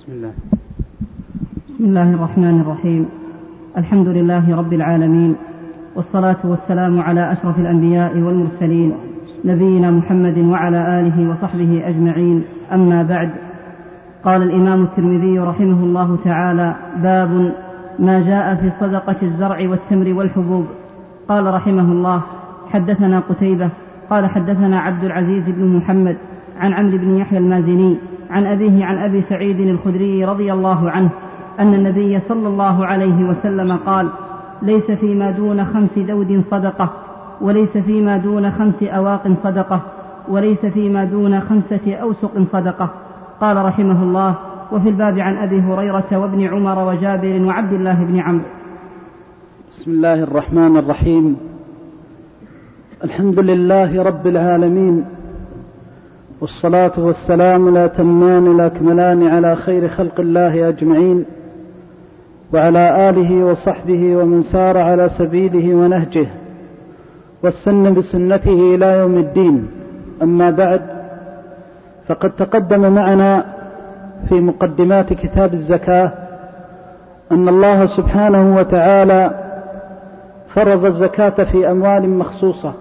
بسم الله الرحمن الرحيم. الحمد لله رب العالمين، والصلاة والسلام على أشرف الأنبياء والمرسلين نبينا محمد وعلى آله وصحبه أجمعين. أما بعد، قال الإمام الترمذي رحمه الله تعالى: باب ما جاء في صدقة الزرع والتمر والحبوب. قال رحمه الله: حدثنا قتيبة قال حدثنا عبد العزيز بن محمد عن عمرو بن يحيى المازني عن أبيه عن أبي سعيد الخدري رضي الله عنه أن النبي صلى الله عليه وسلم قال: ليس فيما دون 5 دود صدقة، وليس فيما دون 5 أواق صدقة، وليس فيما دون 5 أوسق صدقة. قال رحمه الله: وفي الباب عن أبي هريرة وابن عمر وجابر وعبد الله بن عمرو. بسم الله الرحمن الرحيم. الحمد لله رب العالمين، والصلاة والسلام الأتمان الأكملان على خير خلق الله أجمعين، وعلى آله وصحبه ومن سار على سبيله ونهجه واستنى بسنته إلى يوم الدين. أما بعد، فقد تقدم معنا في مقدمات كتاب الزكاة أن الله سبحانه وتعالى فرض الزكاة في أموال مخصوصة،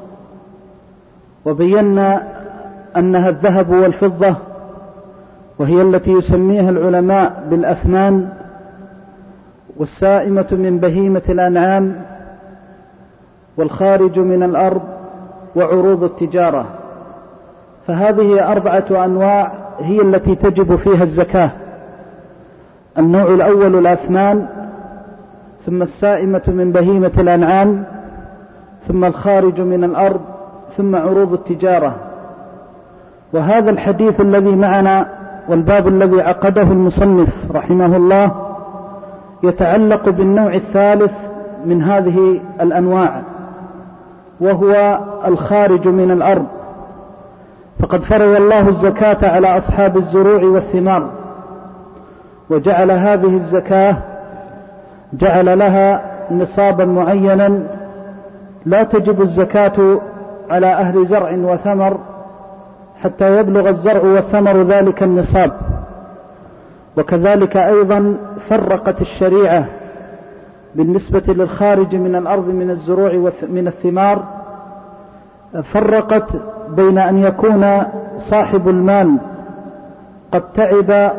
وبينا أنها الذهب والفضة، وهي التي يسميها العلماء بالأثمان، والسائمة من بهيمة الأنعام، والخارج من الأرض، وعروض التجارة. فهذه 4 أنواع هي التي تجب فيها الزكاة. النوع الأول الأثمان، ثم السائمة من بهيمة الأنعام، ثم الخارج من الأرض، ثم عروض التجارة. وهذا الحديث الذي معنا والباب الذي عقده المصنف رحمه الله يتعلق بالنوع الثالث من هذه الأنواع، وهو الخارج من الأرض. فقد فرض الله الزكاة على أصحاب الزروع والثمار، وجعل هذه الزكاة جعل لها نصابا معينا، لا تجب الزكاة على أهل زرع وثمر حتى يبلغ الزرع والثمر ذلك النصاب. وكذلك أيضا فرقت الشريعة بالنسبة للخارج من الأرض من الزروع ومن الثمار، فرقت بين أن يكون صاحب المال قد تعب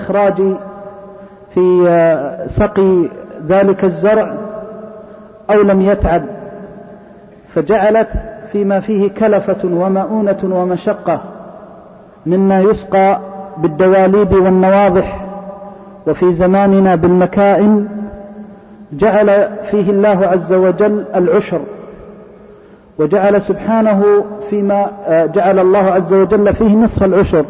في سقي ذلك الزرع أو لم يتعب، فجعلت فيما فيه كلفة ومؤونة ومشقة مما يسقى بالدواليب والنواضح، وفي زماننا بالمكائن، جعل فيه الله عز وجل العشر، وجعل سبحانه فيما جعل الله عز وجل فيه نصف العشر.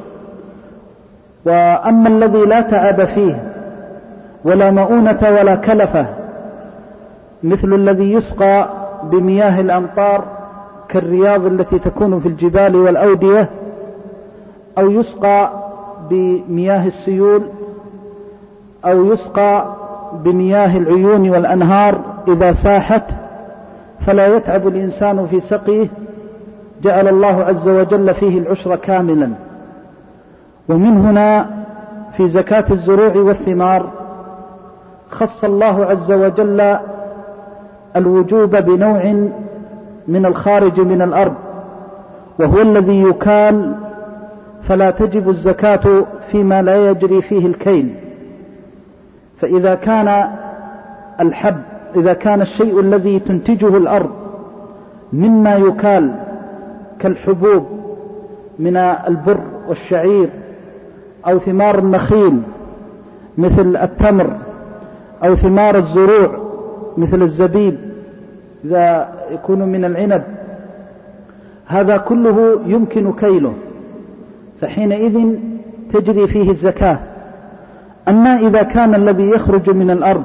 وأما الذي لا تعب فيه ولا مؤونة ولا كلفة، مثل الذي يسقى بمياه الأمطار كالرياض التي تكون في الجبال والأودية، أو يسقى بمياه السيول، أو يسقى بمياه العيون والأنهار إذا ساحت، فلا يتعب الإنسان في سقيه، جعل الله عز وجل فيه العشر كاملا. ومن هنا في زكاة الزروع والثمار خص الله عز وجل الوجوب بنوع من الخارج من الأرض، وهو الذي يكال، فلا تجب الزكاة فيما لا يجري فيه الكيل. فإذا كان إذا كان الشيء الذي تنتجه الأرض مما يكال كالحبوب من البر والشعير، أو ثمار النخيل مثل التمر، أو ثمار الزروع مثل الزبيب إذا يكون من العنب، هذا كله يمكن كيله، فحينئذ تجري فيه الزكاة. أما إذا كان الذي يخرج من الأرض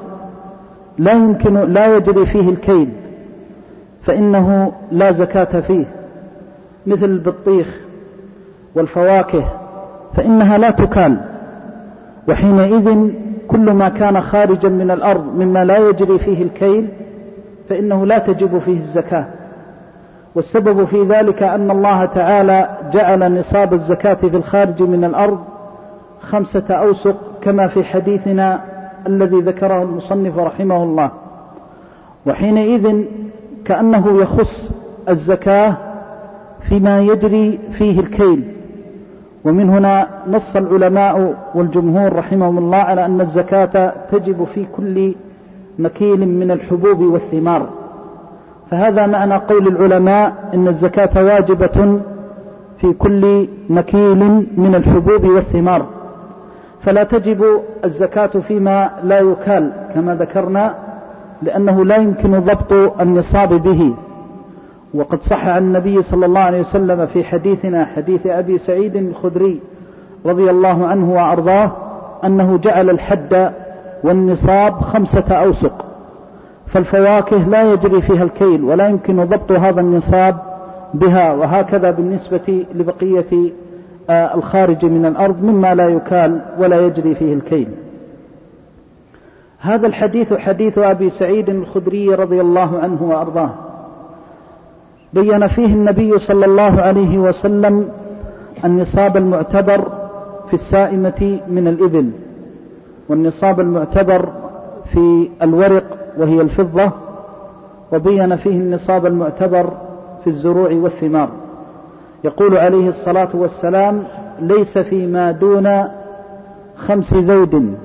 لا يجري فيه الكيل، فإنه لا زكاة فيه، مثل البطيخ والفواكه، فإنها لا تكال. وحينئذ كل ما كان خارجا من الأرض مما لا يجري فيه الكيل فإنه لا تجب فيه الزكاة. والسبب في ذلك أن الله تعالى جعل نصاب الزكاة في الخارج من الأرض 5 أوسق كما في حديثنا الذي ذكره المصنف رحمه الله. وحينئذ كأنه يخص الزكاة فيما يجري فيه الكيل. ومن هنا نص العلماء والجمهور رحمهم الله على أن الزكاة تجب في كل مكيل من الحبوب والثمار. فهذا معنى قول العلماء إن الزكاة واجبة في كل مكيل من الحبوب والثمار، فلا تجب الزكاة فيما لا يكال كما ذكرنا، لأنه لا يمكن ضبط النصاب به. وقد صح عن النبي صلى الله عليه وسلم في حديثنا حديث أبي سعيد الخدري رضي الله عنه وأرضاه أنه جعل الحد والنصاب 5 أوسق، فالفواكه لا يجري فيها الكيل ولا يمكن ضبط هذا النصاب بها، وهكذا بالنسبة لبقية الخارج من الأرض مما لا يكال ولا يجري فيه الكيل. هذا الحديث حديث أبي سعيد الخدري رضي الله عنه وأرضاه، بين فيه النبي صلى الله عليه وسلم النصاب المعتبر في السائمة من الإبل، والنصاب المعتبر في الورق وهي الفضة، وبين فيه النصاب المعتبر في الزروع والثمار. يقول عليه الصلاة والسلام: ليس فيما دون 5 ذود،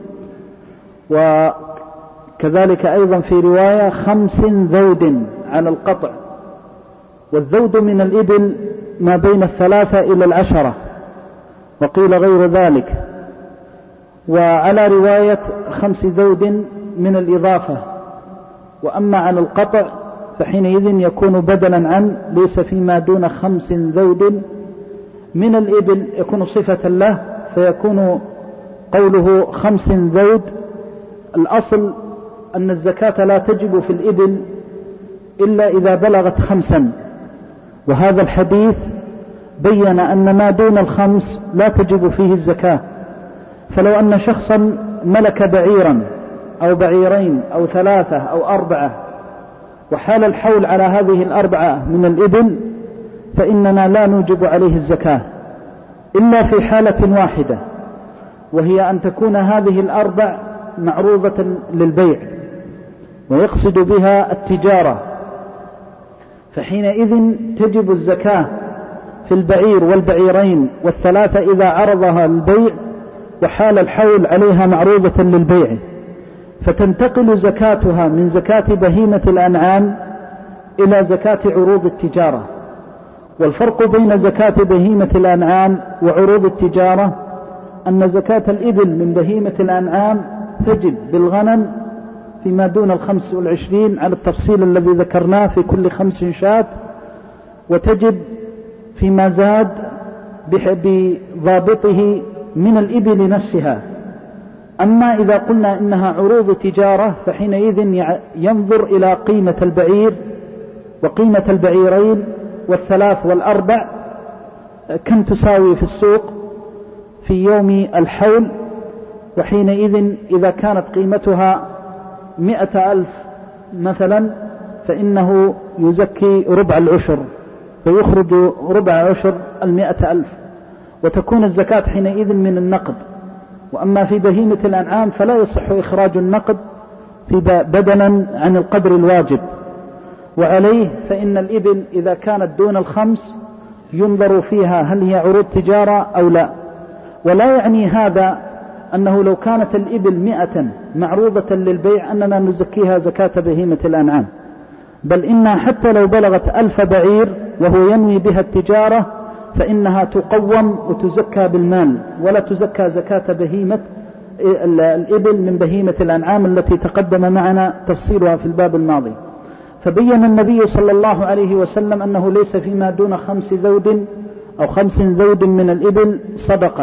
وكذلك أيضا في رواية 5 ذود على القطع. والذود من الإبل ما بين 3 إلى 10، وقيل غير ذلك. وعلى رواية 5 ذود من الإضافة. وأما على القطع فحينئذ يكون بدلا عن ليس فيما دون 5 ذود من الإبل، يكون صفة له، فيكون قوله 5 ذود. الأصل أن الزكاة لا تجب في الإبل إلا إذا بلغت 5، وهذا الحديث بين أن ما دون 5 لا تجب فيه الزكاة. فلو أن شخصا ملك بعيرا أو بعيرين أو 3 أو 4 وحال الحول على هذه 4 من الإبل، فإننا لا نوجب عليه الزكاة إلا في حالة واحدة، وهي أن تكون هذه 4 معروضة للبيع ويقصد بها التجارة، فحينئذ تجب الزكاة في البعير والبعيرين وال3 إذا عرضها البيع وحال الحول عليها معروضة للبيع، فتنتقل زكاتها من زكاة بهيمة الأنعام إلى زكاة عروض التجارة. والفرق بين زكاة بهيمة الأنعام وعروض التجارة أن زكاة الإبل من بهيمة الأنعام تجب بالغنم فيما دون 25 على التفصيل الذي ذكرناه في كل 5 شاة، وتجب فيما زاد بضابطه من الإبل نفسها. أما إذا قلنا إنها عروض تجارة فحينئذ ينظر إلى قيمة البعير وقيمة البعيرين وال3 وال4 كم تساوي في السوق في يوم الحول، وحينئذ إذا كانت قيمتها 100,000 مثلا فإنه يزكي ربع العشر، فيخرج ربع عشر 100,000، وتكون الزكاة حينئذ من النقد. وأما في بهيمة الأنعام فلا يصح إخراج النقد بدلا عن القدر الواجب. وعليه فإن الإبل إذا كانت دون 5 ينظر فيها هل هي عروض تجارة أو لا. ولا يعني هذا أنه لو كانت الإبل 100 معروضة للبيع أننا نزكيها زكاة بهيمة الأنعام، بل إنها حتى لو بلغت 1000 بعير وهو ينوي بها التجارة فإنها تقوم وتزكى بالمال، ولا تزكى زكاة بهيمة الإبل من بهيمة الأنعام التي تقدم معنا تفصيلها في الباب الماضي. فبين النبي صلى الله عليه وسلم أنه ليس فيما دون 5 ذود أو 5 ذود من الإبل صدقة.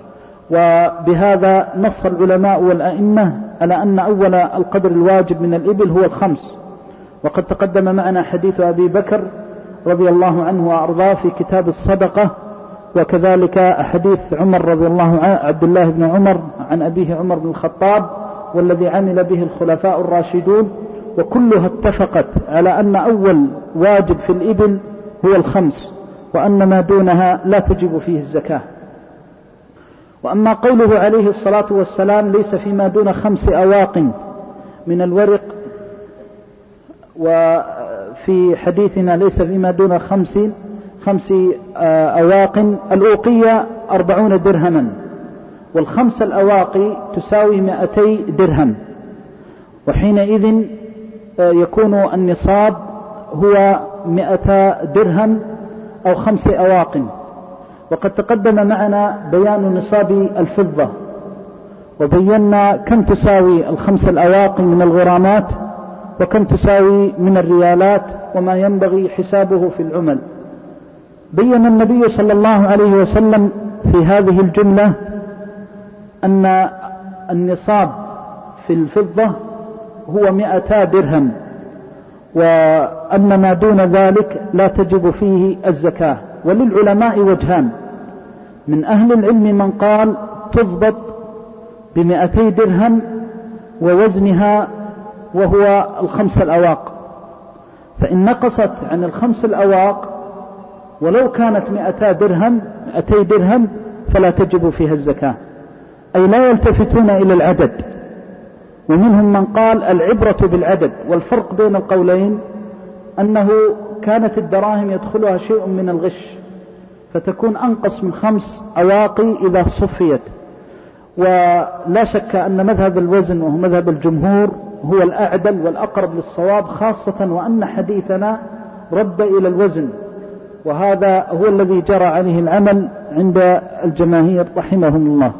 وبهذا نص العلماء والأئمة على أن أول القدر الواجب من الإبل هو 5. وقد تقدم معنا حديث أبي بكر رضي الله عنه وأرضاه في كتاب الصدقة، وكذلك حديث عمر رضي الله عنه عبد الله بن عمر عن أبيه عمر بن الخطاب والذي عمل به الخلفاء الراشدون، وكلها اتفقت على أن أول واجب في الإبل هو 5، وأن ما دونها لا تجب فيه الزكاة. وأما قوله عليه الصلاة والسلام ليس فيما دون 5 أواق من الورق، وفي حديثنا ليس فيما دون 5 أواق، الأوقية 40 درهما، وال5 الأواقي تساوي 200 درهم، وحينئذ يكون النصاب هو 100 درهم أو 5 أواق. وقد تقدم معنا بيان نصاب الفضة، وبينا كم تساوي 5 الأواق من الغرامات، وكم تساوي من الريالات، وما ينبغي حسابه في العمل. بين النبي صلى الله عليه وسلم في هذه الجملة أن النصاب في الفضة هو 100 درهم، وأن ما دون ذلك لا تجب فيه الزكاة. وللعلماء وجهان: من أهل العلم من قال تضبط ب200 درهم ووزنها وهو 5 الأواق، فإن نقصت عن 5 الأواق ولو كانت 200 درهم فلا تجب فيها الزكاة، أي لا يلتفتون إلى العدد. ومنهم من قال العبرة بالعدد، والفرق بين القولين أنه كانت الدراهم يدخلها شيء من الغش، فتكون أنقص من 5 أواقي إذا صفيت. ولا شك أن مذهب الوزن وهو مذهب الجمهور هو الأعدل والأقرب للصواب، خاصة وأن حديثنا رد إلى الوزن، وهذا هو الذي جرى عليه العمل عند الجماهير رحمهم الله.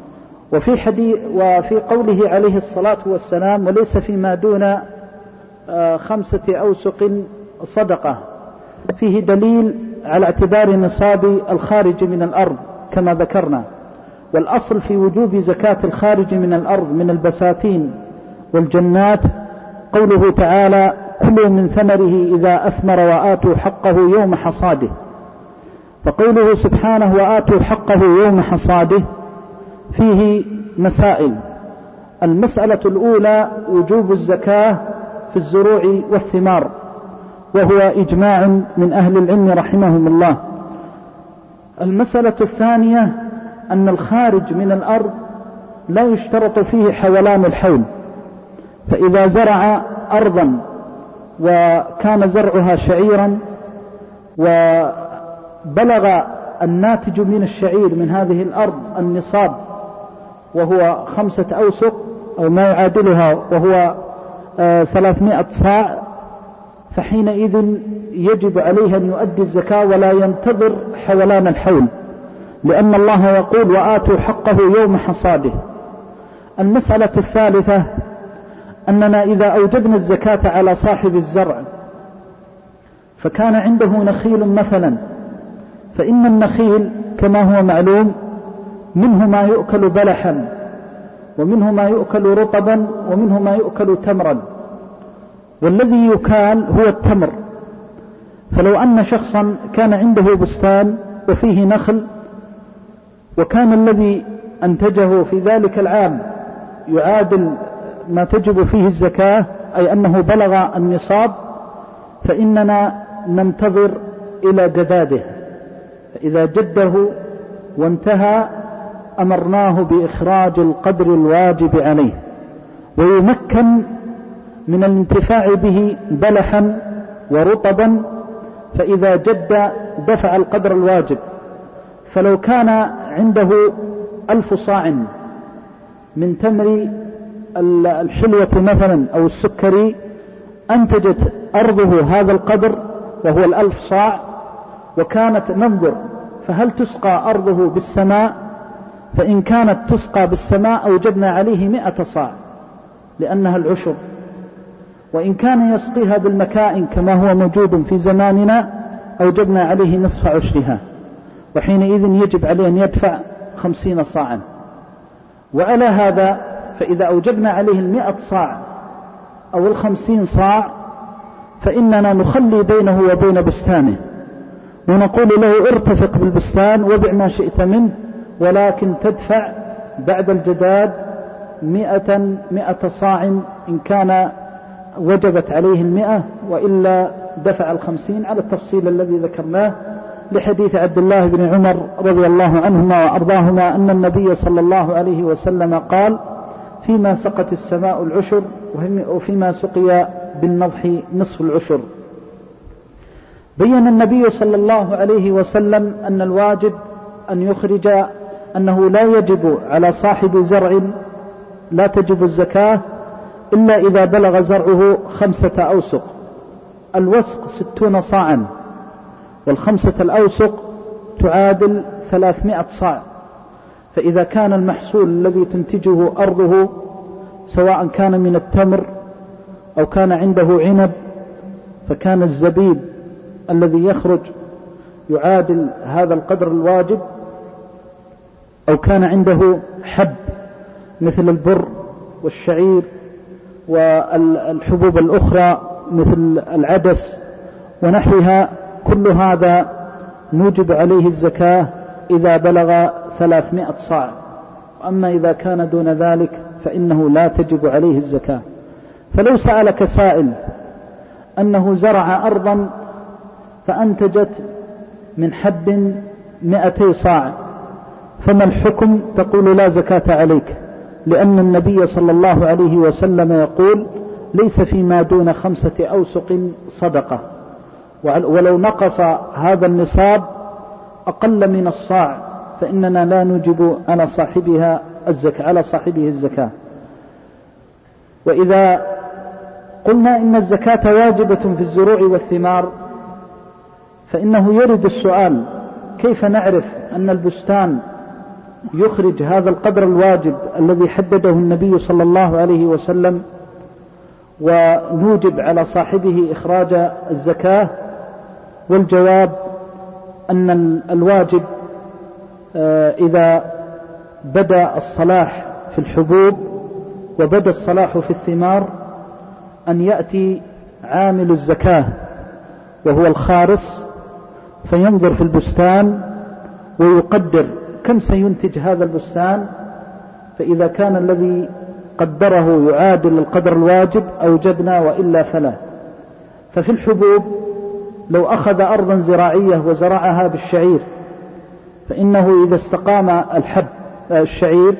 وفي قوله عليه الصلاة والسلام وليس فيما دون 5 أوسق صدقة، فيه دليل على اعتبار نصاب الخارج من الأرض كما ذكرنا. والأصل في وجوب زكاة الخارج من الأرض من البساتين والجنات قوله تعالى كلوا من ثمره إذا أثمر وآتوا حقه يوم حصاده. فقوله سبحانه وآتوا حقه يوم حصاده فيه مسائل: المسألة الأولى وجوب الزكاة في الزروع والثمار، وهو إجماع من أهل العلم رحمهم الله. المسألة الثانية أن الخارج من الأرض لا يشترط فيه حولان الحول، فإذا زرع أرضا وكان زرعها شعيرا وبلغ الناتج من الشعير من هذه الأرض النصاب وهو 5 أوسق أو ما يعادلها وهو 300 صاع، فحينئذ يجب عليه أن يؤدي الزكاة ولا ينتظر حولان الحول، لأن الله يقول وآتوا حقه يوم حصاده. المسألة الثالثة أننا إذا أوجبنا الزكاة على صاحب الزرع فكان عنده نخيل مثلا، فإن النخيل كما هو معلوم منه ما يؤكل بلحا، ومنه ما يؤكل رطبا، ومنه ما يؤكل تمرا، والذي يكال هو التمر. فلو أن شخصا كان عنده بستان وفيه نخل، وكان الذي أنتجه في ذلك العام يعادل ما تجب فيه الزكاة، أي أنه بلغ النصاب، فإننا ننتظر إلى جداده، فإذا جده وانتهى أمرناه بإخراج القدر الواجب عليه، ويمكن من الانتفاع به بلحا ورطبا، فإذا جد دفع القدر الواجب. فلو كان عنده 1000 صاع من تمر الحلوة مثلا أو السكري، أنتجت أرضه هذا القدر وهو 1000 صاع، وكانت ننظر فهل تسقى أرضه بالسماء، فإن كانت تسقى بالسماء أوجبنا عليه 100 صاع لأنها العشر، وإن كان يسقيها بالمكائن كما هو موجود في زماننا أوجبنا عليه نصف عشرها، وحينئذ يجب عليه أن يدفع 50 صاعا. وعلى هذا فإذا أوجبنا عليه 100 صاع أو 50 صاع فإننا نخلي بينه وبين بستانه، ونقول له ارتفق بالبستان وبع ما شئت منه، ولكن تدفع بعد الجداد 100 صاع إن كان وجبت عليه 100، وإلا دفع 50 على التفصيل الذي ذكرناه لحديث عبد الله بن عمر رضي الله عنهما وأرضاهما أن النبي صلى الله عليه وسلم قال: فيما سقت السماء العشر وفيما سقي بالنضح نصف العشر. بين النبي صلى الله عليه وسلم أن الواجب أن يخرج، أنه لا يجب على صاحب زرع، لا تجب الزكاة إلا إذا بلغ زرعه 5 أوسق. الوسق 60 صاعا، والخمسة الأوسق تعادل 300 صاع. فإذا كان المحصول الذي تنتجه أرضه سواء كان من التمر أو كان عنده عنب، فكان الزبيب الذي يخرج يعادل هذا القدر الواجب، أو كان عنده حب مثل البر والشعير والحبوب الأخرى مثل العدس ونحوها، كل هذا نوجب عليه الزكاة إذا بلغ 300 صاع. أما إذا كان دون ذلك فإنه لا تجب عليه الزكاة. فلو سألك سائل أنه زرع أرضا فأنتجت من حب 200 صاع، فما الحكم؟ تقول: لا زكاة عليك، لأن النبي صلى الله عليه وسلم يقول: ليس فيما دون 5 أوسق صدقة، ولو نقص هذا النصاب أقل من الصاع فإننا لا نجب على صاحبه الزكاة. وإذا قلنا إن الزكاة واجبة في الزروع والثمار، فإنه يرد السؤال: كيف نعرف أن البستان يخرج هذا القدر الواجب الذي حدده النبي صلى الله عليه وسلم ونوجب على صاحبه إخراج الزكاة؟ والجواب أن الواجب إذا بدأ الصلاح في الحبوب وبدأ الصلاح في الثمار أن يأتي عامل الزكاة وهو الخارس فينظر في البستان ويقدر كم سينتج هذا البستان، فإذا كان الذي قدره يعادل القدر الواجب أوجبنا، وإلا فلا. ففي الحبوب لو أخذ أرضا زراعية وزرعها بالشعير، فإنه إذا استقام الشعير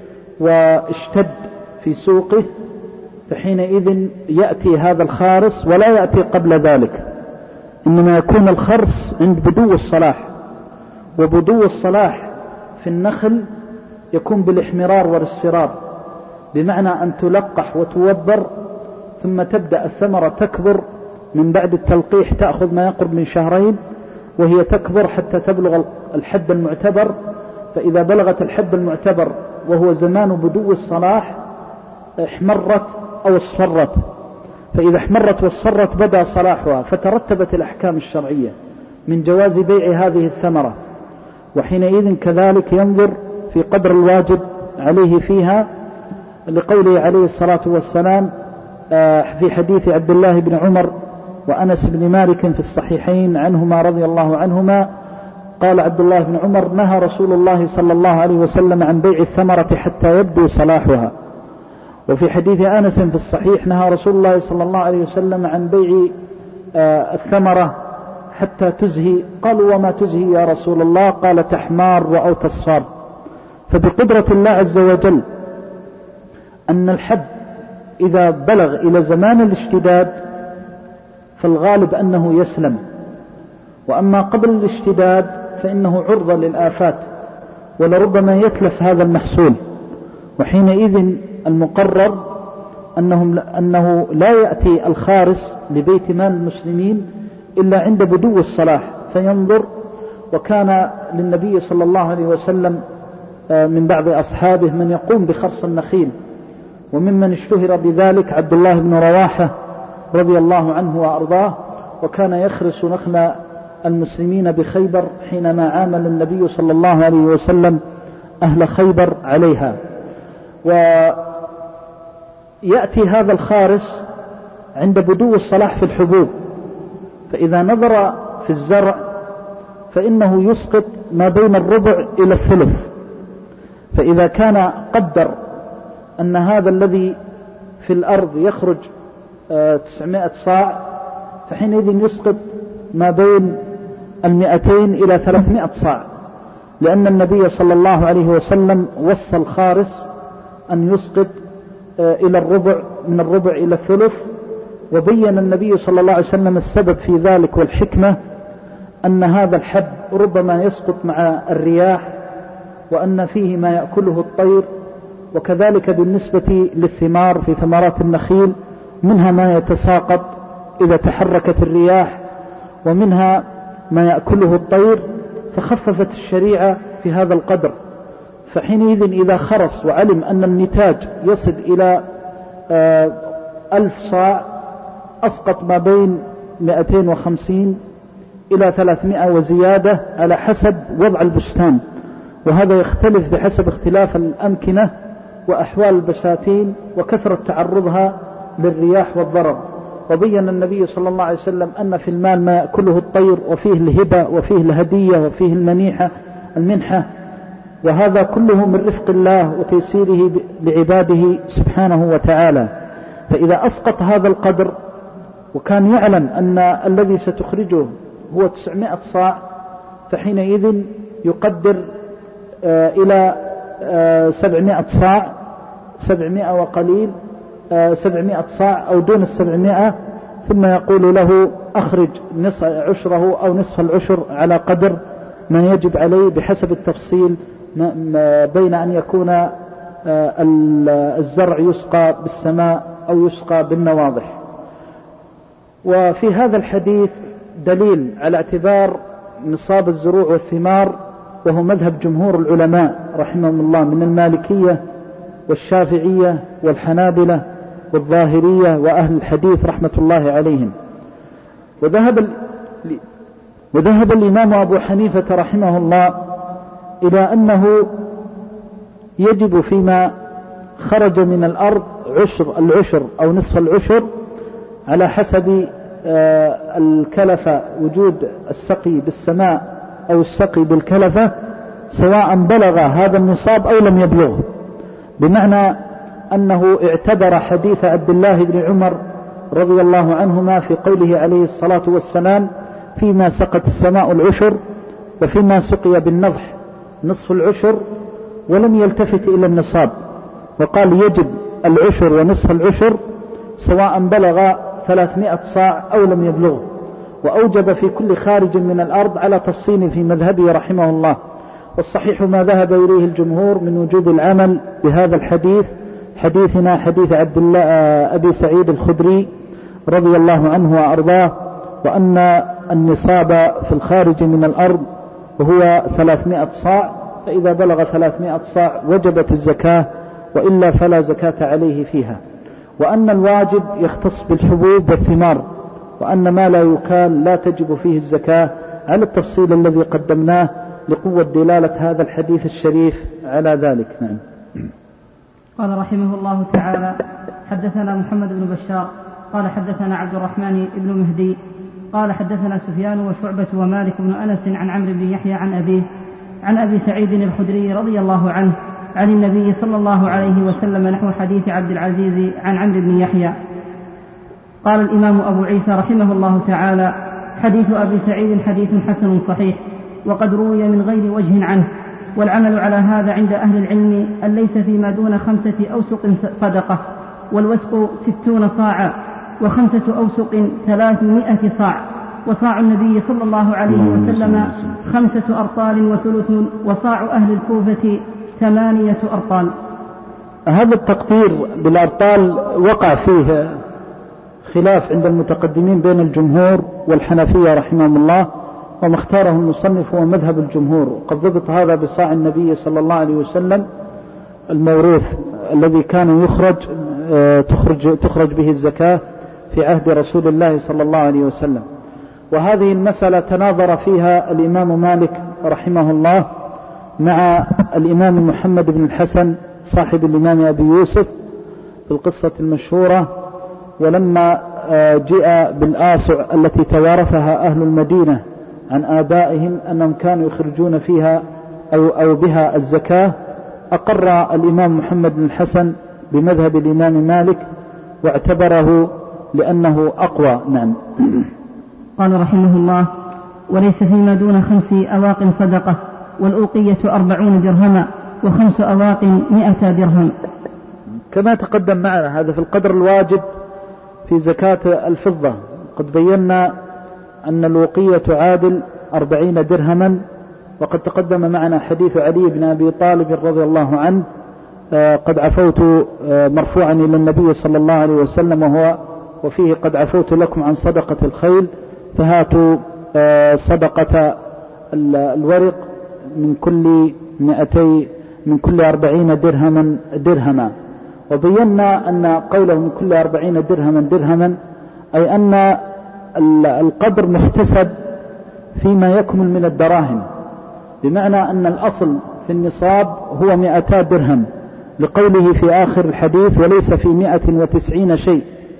واشتد في سوقه فحينئذ يأتي هذا الخارس، ولا يأتي قبل ذلك، إنما يكون الخرس عند بدو الصلاح. وبدو الصلاح في النخل يكون بالاحمرار والاصفرار، بمعنى أن تلقح وتوبر ثم تبدأ الثمرة تكبر. من بعد التلقيح تأخذ ما يقرب من 2 شهر وهي تكبر حتى تبلغ الحد المعتبر. فإذا بلغت الحد المعتبر وهو زمان بدو الصلاح احمرت أو اصفرت، فإذا احمرت واصفرت بدأ صلاحها، فترتبت الأحكام الشرعية من جواز بيع هذه الثمرة. وحينئذ كذلك ينظر في قدر الواجب عليه فيها، لقوله عليه الصلاة والسلام في حديث عبد الله بن عمر وأنس بن مالك في الصحيحين عنهما رضي الله عنهما، قال عبد الله بن عمر: نهى رسول الله صلى الله عليه وسلم عن بيع الثمرة حتى يبدو صلاحها. وفي حديث أنس في الصحيح: نهى رسول الله صلى الله عليه وسلم عن بيع الثمرة حتى تزهي. قالوا: وما تزهي يا رسول الله؟ قال: تحمار أو تصفر. فبقدرة الله عز وجل أن الحب إذا بلغ إلى زمان الاشتداد فالغالب أنه يسلم، وأما قبل الاشتداد فإنه عرضة للآفات ولربما يتلف هذا المحصول. وحينئذ المقرر أنه لا يأتي الخارس لبيت مال المسلمين إلا عند بدو الصلاح فينظر. وكان للنبي صلى الله عليه وسلم من بعض أصحابه من يقوم بخرص النخيل، وممن اشتهر بذلك عبد الله بن رواحة رضي الله عنه وأرضاه، وكان يخرس نخل المسلمين بخيبر حينما عامل النبي صلى الله عليه وسلم أهل خيبر عليها. ويأتي هذا الخارس عند بدو الصلاح في الحبوب، فإذا نظر في الزرع فإنه يسقط ما بين الربع إلى الثلث. فإذا كان قدر أن هذا الذي في الأرض يخرج 900 صاع، فحينئذ يسقط ما بين 200 إلى 300 صاع، لأن النبي صلى الله عليه وسلم وصى الخارس أن يسقط إلى الربع، من الربع إلى الثلث. وبين النبي صلى الله عليه وسلم السبب في ذلك والحكمة، أن هذا الحب ربما يسقط مع الرياح، وأن فيه ما يأكله الطير. وكذلك بالنسبة للثمار في ثمرات النخيل، منها ما يتساقط إذا تحركت الرياح، ومنها ما يأكله الطير، فخففت الشريعة في هذا القدر. فحينئذ إذا خرس وعلم أن النتاج يصل إلى 1000 صاع، أسقط ما بين 250 إلى 300 وزيادة على حسب وضع البستان، وهذا يختلف بحسب اختلاف الأمكنة وأحوال البساتين وكثرة تعرضها للرياح والضرر. وبين النبي صلى الله عليه وسلم أن في المال ما يأكله الطير، وفيه الهبة، وفيه الهدية، وفيه المنحة، وهذا كله من رفق الله وتيسيره لعباده سبحانه وتعالى. فإذا أسقط هذا القدر وكان يعلم أن الذي ستخرجه هو 900 صاع، فحينئذ يقدر إلى 700 صاع، 700 وقليل، 700 صاع أو دون 700، ثم يقول له أخرج نصف عشره أو نصف العشر على قدر ما يجب عليه بحسب التفصيل، بين أن يكون الزرع يسقى بالسماء أو يسقى بالنواضح. وفي هذا الحديث دليل على اعتبار نصاب الزروع والثمار، وهو مذهب جمهور العلماء رحمهم الله من المالكية والشافعية والحنابلة والظاهرية وأهل الحديث رحمة الله عليهم. وذهب الإمام أبو حنيفة رحمه الله إلى أنه يجب فيما خرج من الأرض العشر أو نصف العشر على حسب الكلفة، وجود السقي بالسماء أو السقي بالكلفة، سواء بلغ هذا النصاب أو لم يبلغه. بمعنى أنه اعتبر حديث عبد الله بن عمر رضي الله عنهما في قوله عليه الصلاة والسلام: فيما سقت السماء العشر، وفيما سقي بالنضح نصف العشر، ولم يلتفت إلى النصاب، وقال يجب العشر ونصف العشر سواء بلغ 300 صاع أو لم يبلغه. وأوجب في كل خارج من الأرض على تفصيل في مذهبه رحمه الله. والصحيح ما ذهب إليه الجمهور من وجوب العمل بهذا الحديث، حديثنا حديث عبد الله أبي سعيد الخدري رضي الله عنه وأرضاه، وأن النصاب في الخارج من الأرض وهو 300 صاع، فإذا بلغ 300 صاع وجبت الزكاة، وإلا فلا زكاة عليه فيها. وأن الواجب يختص بالحبوب والثمار، وأن ما لا يكال لا تجب فيه الزكاة، على التفصيل الذي قدمناه لقوة دلالة هذا الحديث الشريف على ذلك. نعم. قال رحمه الله تعالى: حدثنا محمد بن بشار قال حدثنا عبد الرحمن بن مهدي قال حدثنا سفيان وشعبة ومالك بن أنس عن عمرو بن يحيى عن أبيه عن أبي سعيد الخدري رضي الله عنه عن النبي صلى الله عليه وسلم نحو حديث عبد العزيز عن عمرو بن يحيى. قال الإمام أبو عيسى رحمه الله تعالى: حديث أبي سعيد حديث حسن صحيح، وقد روي من غير وجه عنه. والعمل على هذا عند أهل العلم أن ليس فيما دون 5 أوسق صدقة، والوسق 60 صاعا، و5 أوسق 300 صاع، وصاع النبي صلى الله عليه وسلم 5 أرطال وثلث، وصاع أهل الكوفة 8 أرطال. هذا التقدير بالأرطال وقع فيه خلاف عند المتقدمين بين الجمهور والحنفية رحمهم الله، وما اختاره المصنف هو مذهب الجمهور. قد ضبط هذا بصاع النبي صلى الله عليه وسلم الموروث الذي كان تخرج به الزكاة في عهد رسول الله صلى الله عليه وسلم. وهذه المسألة تناظر فيها الإمام مالك رحمه الله مع الإمام محمد بن الحسن صاحب الإمام أبي يوسف في القصة المشهورة، ولما جاء بالآسع التي توارثها أهل المدينة عن آبائهم أنهم كانوا يخرجون فيها أو بها الزكاة، أقر الإمام محمد بن الحسن بمذهب الإمام مالك واعتبره لأنه أقوى. نعم. قال رحمه الله: وليس فيما دون 5 أواق صدقة، والأوقية 40 درهما، و5 أواق 100 درهم. كما تقدم معنا هذا في القدر الواجب في زكاة الفضة. قد بينا أن الوقية تعادل 40 درهما، وقد تقدم معنا حديث علي بن أبي طالب رضي الله عنه قد عفوت مرفوعا إلى النبي صلى الله عليه وسلم وفيه قد عفوت لكم عن صدقة الخيل، فهاتوا صدقة الورق من كل 40 درهما. وبينا أن قوله من كل 40 درهما أي أن القدر محتسب فيما يكمل من الدراهم، بمعنى أن الأصل في النصاب هو 200 درهم، لقوله في آخر الحديث وليس في 190 شيء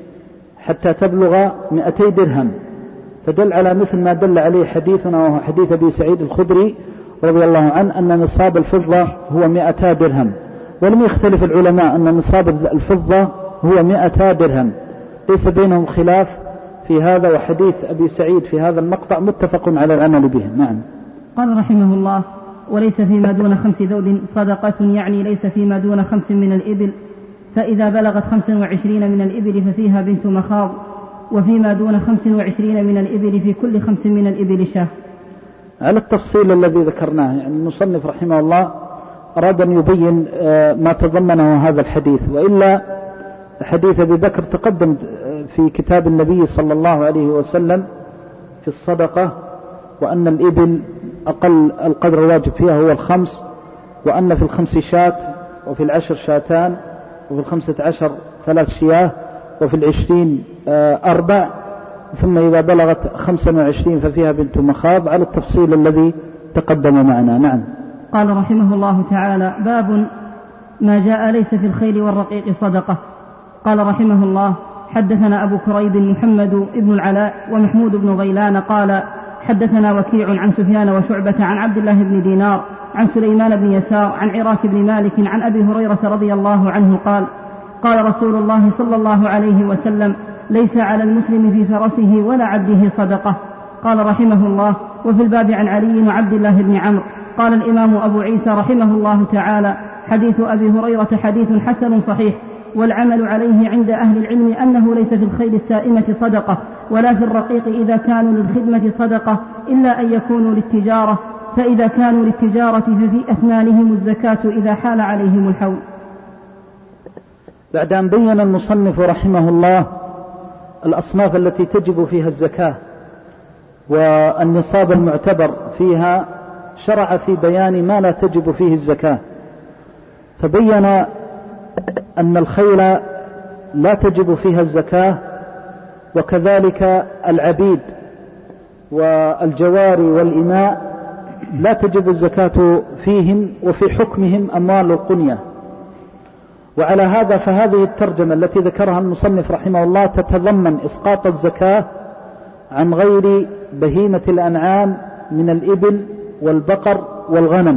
حتى تبلغ 200 درهم، فدل على مثل ما دل عليه حديثنا وهو حديث أبي سعيد الخدري رضي الله عنه أن نصاب الفضة هو 200 درهم. ولم يختلف العلماء أن نصاب الفضة هو 200 درهم، ليس بينهم خلاف في هذا، وحديث أبي سعيد في هذا المقطع متفق على العمل به. نعم. قال رحمه الله: وليس فيما دون 5 ذود صدقة، يعني ليس فيما دون 5 من الإبل، فإذا بلغت 25 من الإبل ففيها بنت مخاض، وفيما دون 25 من الإبل في كل 5 من الإبل شاه. على التفصيل الذي ذكرناه، يعني المصنف رحمه الله أراد أن يبين ما تضمنه هذا الحديث، وإلا حديث أبي بكر تقدم في كتاب النبي صلى الله عليه وسلم في الصدقة، وأن الإبل أقل القدر الواجب فيها هو 5، وأن في 5 شاة، وفي 10 شاتان، وفي 15 3 شياه، وفي 20 4، ثم إذا بلغت 25 ففيها بنت مخاض، على التفصيل الذي تقدم معنا. نعم. قال رحمه الله تعالى: باب ما جاء ليس في الخيل والرقيق صدقة. قال رحمه الله: حدثنا أبو كريب محمد بن العلاء ومحمود بن غيلان قال حدثنا وكيع عن سفيان وشعبة عن عبد الله بن دينار عن سليمان بن يسار عن عراك بن مالك عن أبي هريرة رضي الله عنه قال: قال رسول الله صلى الله عليه وسلم: ليس على المسلم في فرسه ولا عبده صدقة. قال رحمه الله: وفي الباب عن علي وعبد الله بن عمرو. قال الإمام أبو عيسى رحمه الله تعالى: حديث أبي هريرة حديث حسن صحيح، والعمل عليه عند أهل العلم أنه ليس في الخيل السائمة صدقة، ولا في الرقيق إذا كانوا للخدمة صدقة، إلا أن يكونوا للتجارة، فإذا كانوا للتجارة ففي أثمانهم الزكاة إذا حال عليهم الحول. بعد أن بين المصنف رحمه الله الأصناف التي تجب فيها الزكاة والنصاب المعتبر فيها، شرع في بيان ما لا تجب فيه الزكاة، فبين أن الخيل لا تجب فيها الزكاة، وكذلك العبيد والجواري والإماء لا تجب الزكاة فيهم، وفي حكمهم أموال القنية. وعلى هذا فهذه الترجمة التي ذكرها المصنف رحمه الله تتضمن إسقاط الزكاة عن غير بهيمة الأنعام من الإبل والبقر والغنم،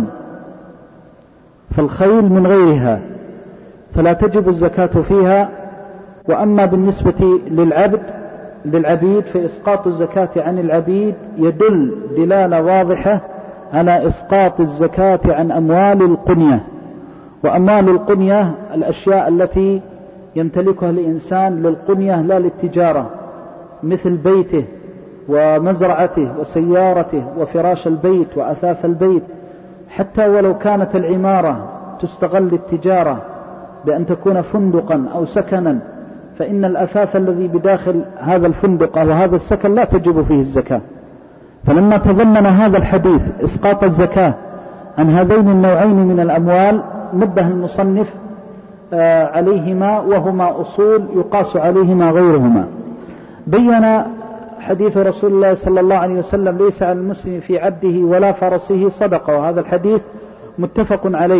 فالخيل من غيرها فلا تجب الزكاة فيها. وأما بالنسبة للعبيد فإسقاط الزكاة عن العبيد يدل دلالة واضحة على إسقاط الزكاة عن أموال القنية. وأموال القنية الأشياء التي يمتلكها الإنسان للقنية لا للتجارة، مثل بيته ومزرعته وسيارته وفراش البيت وأثاث البيت، حتى ولو كانت العمارة تستغل للتجارة بأن تكون فندقا أو سكنا، فإن الأثاث الذي بداخل هذا الفندق أو هذا السكن لا تجب فيه الزكاة. فلما تضمن هذا الحديث إسقاط الزكاة عن هذين النوعين من الأموال، نبه المصنف عليهما، وهما أصول يقاس عليهما غيرهما. بين حديث رسول الله صلى الله عليه وسلم: ليس على المسلم في عبده ولا فرسه صدقة، وهذا الحديث متفق عليه.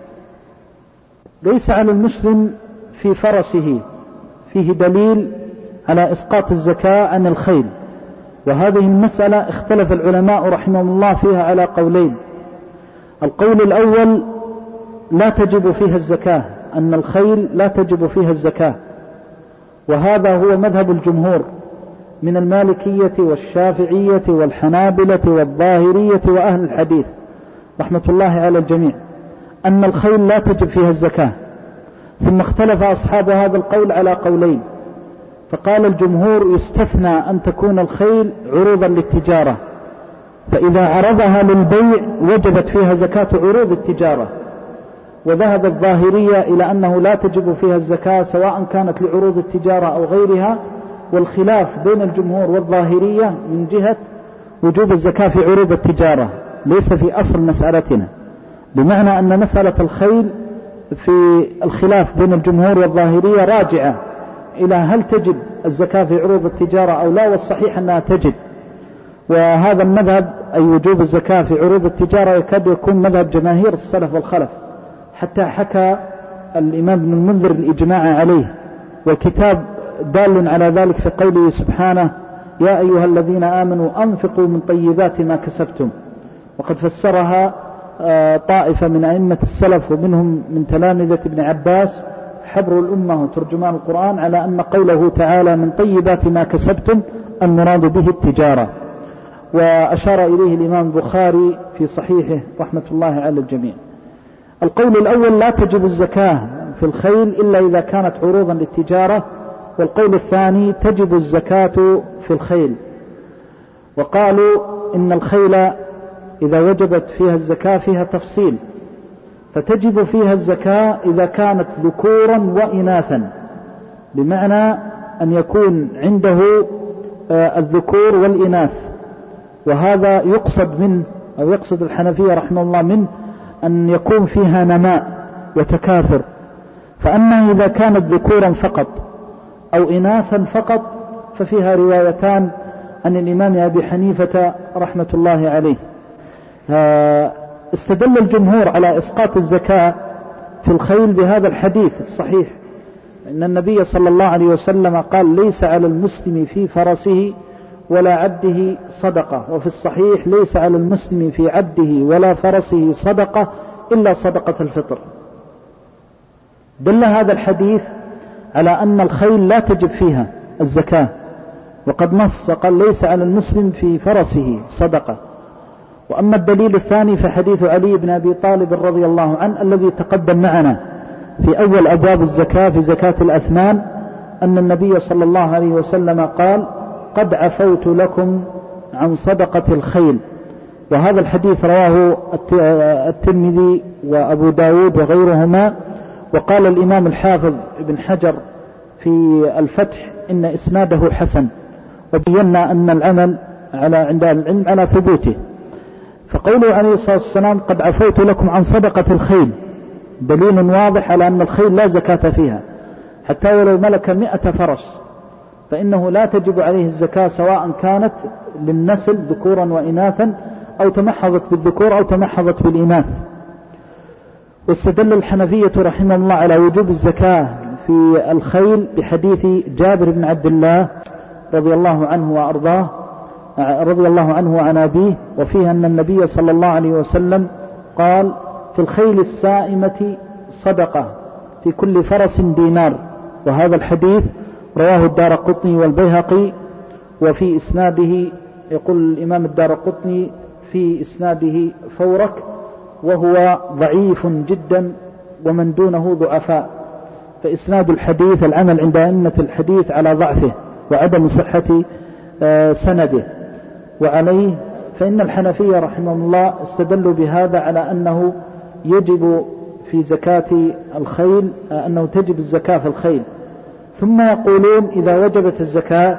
ليس على المسلم في فرسه فيه دليل على إسقاط الزكاة عن الخيل، وهذه المسألة اختلف العلماء رحمهم الله فيها على قولين. القول الأول لا تجب فيها الزكاة، أن الخيل لا تجب فيها الزكاة، وهذا هو مذهب الجمهور، من المالكية والشافعية والحنابلة والظاهرية وأهل الحديث رحمة الله على الجميع أن الخيل لا تجب فيها الزكاة. ثم اختلف أصحاب هذا القول على قولين، فقال الجمهور يستثنى أن تكون الخيل عروضا للتجارة، فإذا عرضها للبيع وجبت فيها زكاة عروض التجارة. وذهب الظاهرية إلى أنه لا تجب فيها الزكاة سواء كانت لعروض التجارة أو غيرها، والخلاف بين الجمهور والظاهرية من جهة وجوب الزكاة في عروض التجارة، ليس في أصل مسألتنا، بمعنى أن مسألة الخيل في الخلاف بين الجمهور والظاهرية راجعة إلى هل تجب الزكاة في عروض التجارة أو لا، والصحيح أنها تجب. وهذا المذهب أي وجوب الزكاة في عروض التجارة يكاد يكون مذهب جماهير السلف والخلف، حتى حكى الإمام ابن المنذر الإجماع عليه، والكتاب دال على ذلك في قوله سبحانه: يا أيها الذين آمنوا أنفقوا من طيبات ما كسبتم. وقد فسرها طائفة من أئمة السلف ومنهم من تلامذة ابن عباس حبر الأمة وترجمان القرآن على أن قوله تعالى من طيبات ما كسبتم المراد به التجارة. وأشار إليه الإمام البخاري في صحيحه رحمة الله على الجميع. القول الأول لا تجب الزكاة في الخيل إلا إذا كانت عروضا للتجارة، والقول الثاني تجب الزكاة في الخيل. وقالوا إن الخيل إذا وجبت فيها الزكاة فيها تفصيل، فتجب فيها الزكاة إذا كانت ذكورا وإناثا، بمعنى أن يكون عنده الذكور والإناث، وهذا يقصد منه أو يقصد الحنفية رحمه الله منه أن يكون فيها نماء وتكاثر. فأما إذا كانت ذكورا فقط أو إناثا فقط ففيها روايتان عن الإمام أبي حنيفة رحمة الله عليه. استدل الجمهور على إسقاط الزكاة في الخيل بهذا الحديث الصحيح، إن النبي صلى الله عليه وسلم قال: ليس على المسلم في فرسه ولا عبده صدقة، وفي الصحيح: ليس على المسلم في عبده ولا فرسه صدقة إلا صدقة الفطر. دل هذا الحديث على أن الخيل لا تجب فيها الزكاة، وقد نص وقال: ليس على المسلم في فرسه صدقة. وأما الدليل الثاني فحديث علي بن أبي طالب رضي الله عنه الذي تقدم معنا في أول أبواب الزكاة في زكاة الأثمان، أن النبي صلى الله عليه وسلم قال: قد عفوت لكم عن صدقة الخيل. وهذا الحديث رواه الترمذي وأبو داود وغيرهما. وقال الإمام الحافظ ابن حجر في الفتح إن إسناده حسن، وبينا أن العمل عند العلم على ثبوته. فقوله عليه الصلاة والسلام: قد عفوت لكم عن صدقة الخيل، دليل واضح على أن الخيل لا زكاة فيها، حتى ولو ملك 100 فرس فإنه لا تجب عليه الزكاة، سواء كانت للنسل ذكورا وإناثا أو تمحضت بالذكور أو تمحضت بالإناث. واستدل الحنفية رحمه الله على وجوب الزكاة في الخيل بحديث جابر بن عبد الله رضي الله عنه وأرضاه رضي الله عنه وعن أبيه، وفيه أن النبي صلى الله عليه وسلم قال: في الخيل السائمة صدقة، في كل فرس دينار. وهذا الحديث رواه الدارقطني والبيهقي، وفي إسناده يقول الإمام الدارقطني في إسناده فورك، وهو ضعيف جدا ومن دونه ضعفاء. فإسناد الحديث العمل عند أئمة الحديث على ضعفه وعدم صحة سنده. وعليه فإن الحنفية رحمه الله استدلوا بهذا على أنه يجب في زكاة الخيل، أنه تجب الزكاة في الخيل. ثم يقولون إذا وجبت الزكاة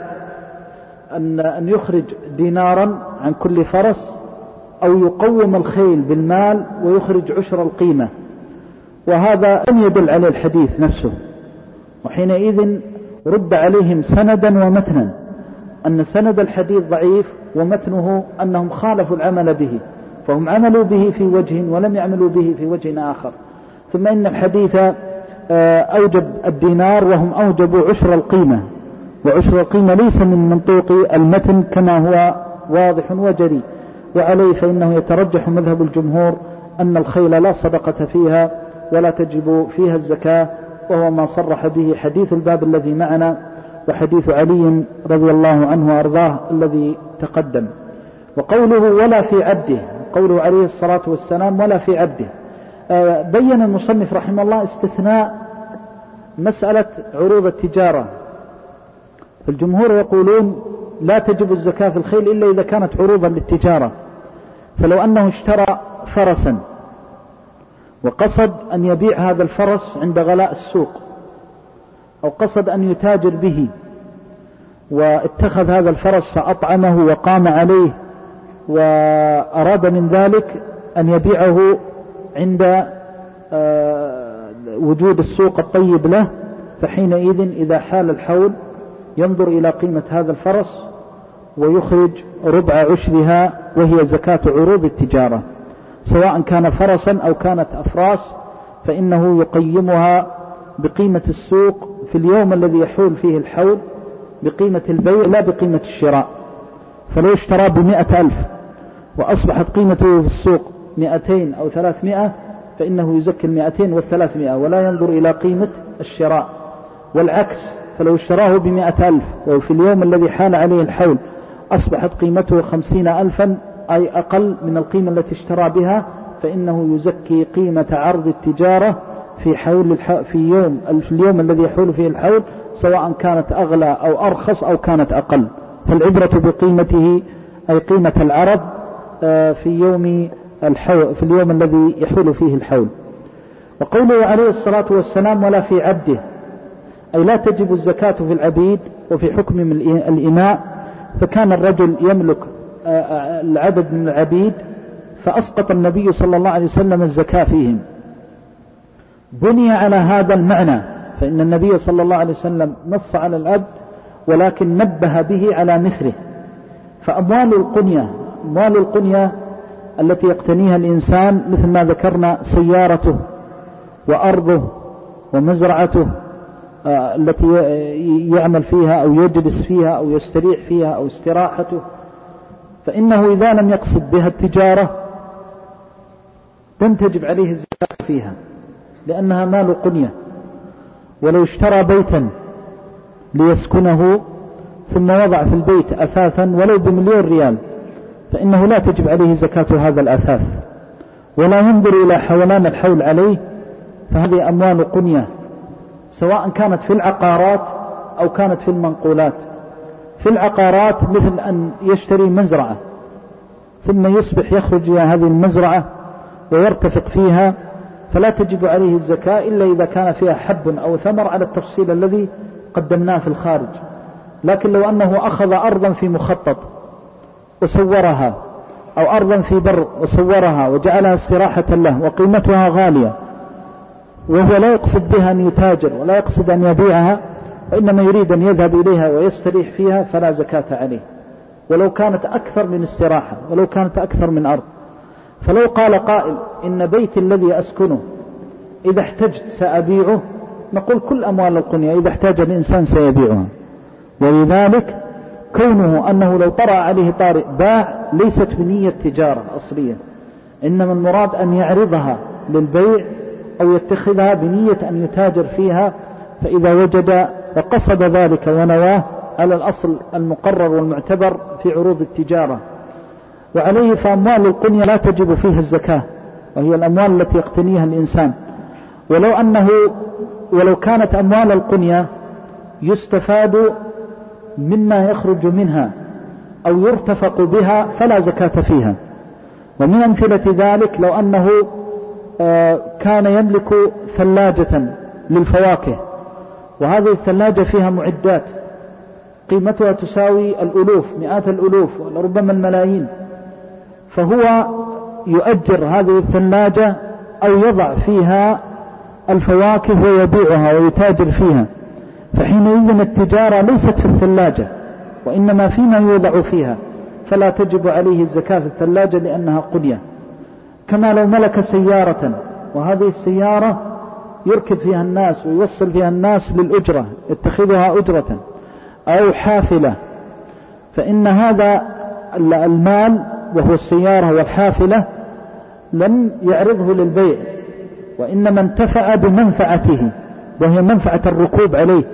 أن يخرج دينارا عن كل فرس، أو يقوم الخيل بالمال ويخرج عشر القيمة، وهذا لم يدل عليه الحديث نفسه. وحينئذ رد عليهم سندا ومتنا، أن سند الحديث ضعيف ومتنه أنهم خالفوا العمل به، فهم عملوا به في وجه ولم يعملوا به في وجه آخر. ثم إن الحديث أوجب الدينار وهم أوجبوا عشر القيمة، وعشر القيمة ليس من منطوق المتن كما هو واضح وجري. وعليه فإنه يترجح مذهب الجمهور أن الخيل لا صدقة فيها ولا تجب فيها الزكاة، وهو ما صرح به حديث الباب الذي معنا، وحديث علي رضي الله عنه وأرضاه الذي تقدم. وقوله ولا في عبده، قوله عليه الصلاة والسلام ولا في عبده، بين المصنف رحمه الله استثناء مسألة عروض التجارة. فالجمهور يقولون لا تجب الزكاة في الخيل إلا إذا كانت عروضا للتجارة. فلو أنه اشترى فرسا وقصد أن يبيع هذا الفرس عند غلاء السوق، أو قصد أن يتاجر به، واتخذ هذا الفرس فأطعمه وقام عليه، وأراد من ذلك أن يبيعه عند وجود السوق الطيب له، فحينئذ إذا حال الحول ينظر إلى قيمة هذا الفرس ويخرج ربع عشرها، وهي زكاة عروض التجارة، سواء كان فرسا أو كانت أفراس، فإنه يقيمها بقيمة السوق في اليوم الذي يحول فيه الحول، بقيمة البيع لا بقيمة الشراء. فلو اشترى ب100,000 وأصبحت قيمته في السوق 200 أو 300، فإنه يزكي 200 و300 ولا ينظر إلى قيمة الشراء. والعكس، فلو اشتراه ب100,000 وفي اليوم الذي حال عليه الحول أصبحت قيمته 50,000 أي أقل من القيمة التي اشترى بها، فإنه يزكي قيمة عرض التجارة في اليوم الذي يحول فيه الحول، سواء كانت أغلى أو أرخص أو كانت أقل. فالعبرة بقيمته أي قيمة العرض في اليوم الذي يحول فيه الحول. وقوله عليه الصلاة والسلام ولا في عبده، أي لا تجب الزكاة في العبيد وفي حكم الإماء. فكان الرجل يملك العدد من العبيد فأسقط النبي صلى الله عليه وسلم الزكاة فيهم، بني على هذا المعنى، فإن النبي صلى الله عليه وسلم نص على العبد ولكن نبه به على مثله. فأموال القنية التي يقتنيها الإنسان مثل ما ذكرنا سيارته وأرضه ومزرعته التي يعمل فيها أو يجلس فيها أو يستريح فيها أو استراحته، فإنه إذا لم يقصد بها التجارة لم تجب عليه الزكاة فيها، لأنها مال قنية. ولو اشترى بيتا ليسكنه ثم وضع في البيت أثاثا ولو ب1,000,000 ريال، فإنه لا تجب عليه زكاة هذا الأثاث، ولا ينظر إلى حولان الحول عليه. فهذه أموال قنية، سواء كانت في العقارات أو كانت في المنقولات. في العقارات مثل أن يشتري مزرعة ثم يصبح يخرج إلى هذه المزرعة ويرتفق فيها، فلا تجب عليه الزكاة إلا إذا كان فيها حب أو ثمر على التفصيل الذي قدمناه في الخارج. لكن لو أنه أخذ أرضا في مخطط وصورها، أو أرضا في بر وصورها وجعلها استراحة له وقيمتها غالية، وهو لا يقصد بها أن يتاجر ولا يقصد أن يبيعها، وإنما يريد أن يذهب إليها ويستريح فيها، فلا زكاة عليه، ولو كانت أكثر من استراحة، ولو كانت أكثر من أرض. فلو قال قائل إن بيت الذي أسكنه إذا احتجت سأبيعه، نقول كل أموال القنية إذا احتاج الإنسان سيبيعها. ولذلك كونه أنه لو طرأ عليه طارئ باع ليست بنية تجارة أصلية، إنما المراد أن يعرضها للبيع أو يتخذها بنية أن يتاجر فيها، فإذا وجد وقصد ذلك ونواه على الأصل المقرر والمعتبر في عروض التجارة. وعليه فأموال القنية لا تجب فيها الزكاة، وهي الأموال التي يقتنيها الإنسان. ولو كانت أموال القنية يستفاد مما يخرج منها أو يرتفق بها فلا زكاة فيها. ومن أمثلة ذلك لو أنه كان يملك ثلاجة للفواكه، وهذه الثلاجة فيها معدات قيمتها تساوي الألوف، مئات الألوف وربما الملايين، فهو يؤجر هذه الثلاجة أو يضع فيها الفواكه ويبيعها ويتاجر فيها، فحينئذ التجارة ليست في الثلاجة وإنما فيما يوضع فيها، فلا تجب عليه الزكاة في الثلاجة لأنها قنية. كما لو ملك سيارة وهذه السيارة يركب فيها الناس ويوصل فيها الناس للأجرة، يتخذها أجرة أو حافلة، فإن هذا المال وهو السيارة والحافلة لم يعرضه للبيع، وإنما انتفع بمنفعته وهي منفعة الركوب عليه،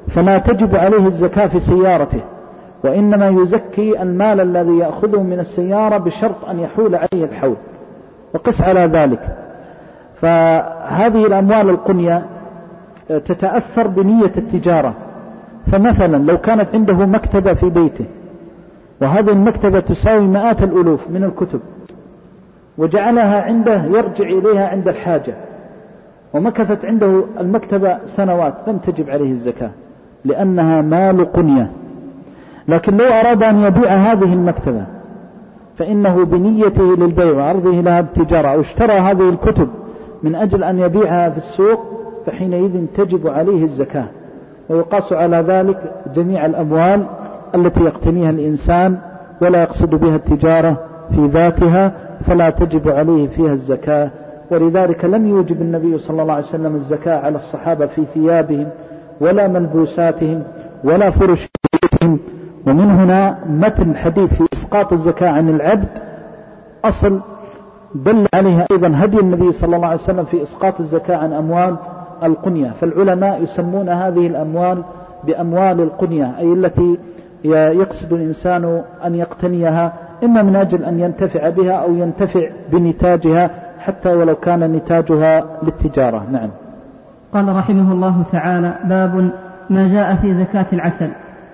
فلا تجب عليه الزكاة في سيارته، وإنما يزكي المال الذي يأخذه من السيارة بشرط أن يحول عليه الحول. وقس على ذلك. فهذه الأموال القنية تتأثر بنية التجارة. فمثلا لو كانت عنده مكتبة في بيته، وهذه المكتبة تساوي مئات الألوف من الكتب، وجعلها عنده يرجع إليها عند الحاجة، ومكثت عنده المكتبة سنوات، لم تجب عليه الزكاة لأنها مال قنية. لكن لو أراد أن يبيع هذه المكتبة فإنه بنيته للبيع وعرضه لها التجارة، أو اشترى هذه الكتب من أجل أن يبيعها في السوق، فحينئذ تجب عليه الزكاة. ويقاس على ذلك جميع الأموال التي يقتنيها الإنسان ولا يقصد بها التجارة في ذاتها، فلا تجب عليه فيها الزكاة. ولذلك لم يوجب النبي صلى الله عليه وسلم الزكاة على الصحابة في ثيابهم ولا ملبوساتهم ولا فرشهم. ومن هنا متن حديث في إسقاط الزكاة عن العبد أصل دل عليها أيضا هدي النبي صلى الله عليه وسلم في إسقاط الزكاة عن أموال القنية. فالعلماء يسمون هذه الأموال بأموال القنية، أي التي يقصد الإنسان أن يقتنيها إما من أجل أن ينتفع بها أو ينتفع بنتاجها، حتى ولو كان نتاجها للتجارة. نعم. قال رحمه الله تعالى: باب ما جاء في زكاة العسل.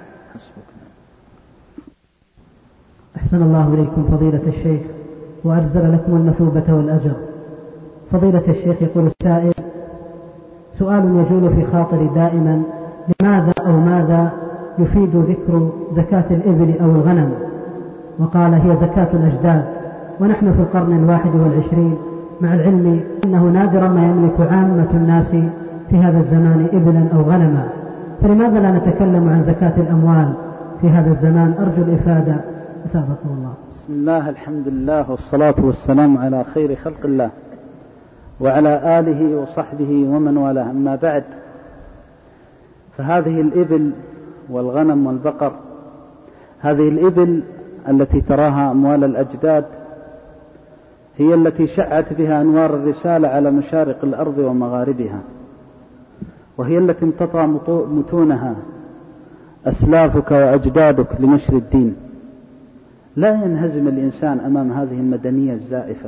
أحسن الله إليكم فضيلة الشيخ وأجزل لكم المثوبة والأجر. فضيلة الشيخ، يقول السائل: سؤال يجول في خاطري دائما، لماذا أو ماذا يفيد ذكر زكاة الإبل أو الغنم؟ وقال: هي زكاة الأجداد، ونحن في القرن 21، مع العلم أنه نادرا ما يملك عامة الناس في هذا الزمان إبلا أو غنما، فلماذا لا نتكلم عن زكاة الأموال في هذا الزمان؟ أرجو الإفادة أثابكم الله. بسم الله، الحمد لله، والصلاة والسلام على خير خلق الله وعلى آله وصحبه ومن والاه. أما بعد، فهذه الإبل والغنم والبقر، هذه الإبل التي تراها أموال الأجداد هي التي شعت بها أنوار الرسالة على مشارق الأرض ومغاربها، وهي التي امتطى متونها أسلافك وأجدادك لنشر الدين. لا ينهزم الإنسان أمام هذه المدنية الزائفة،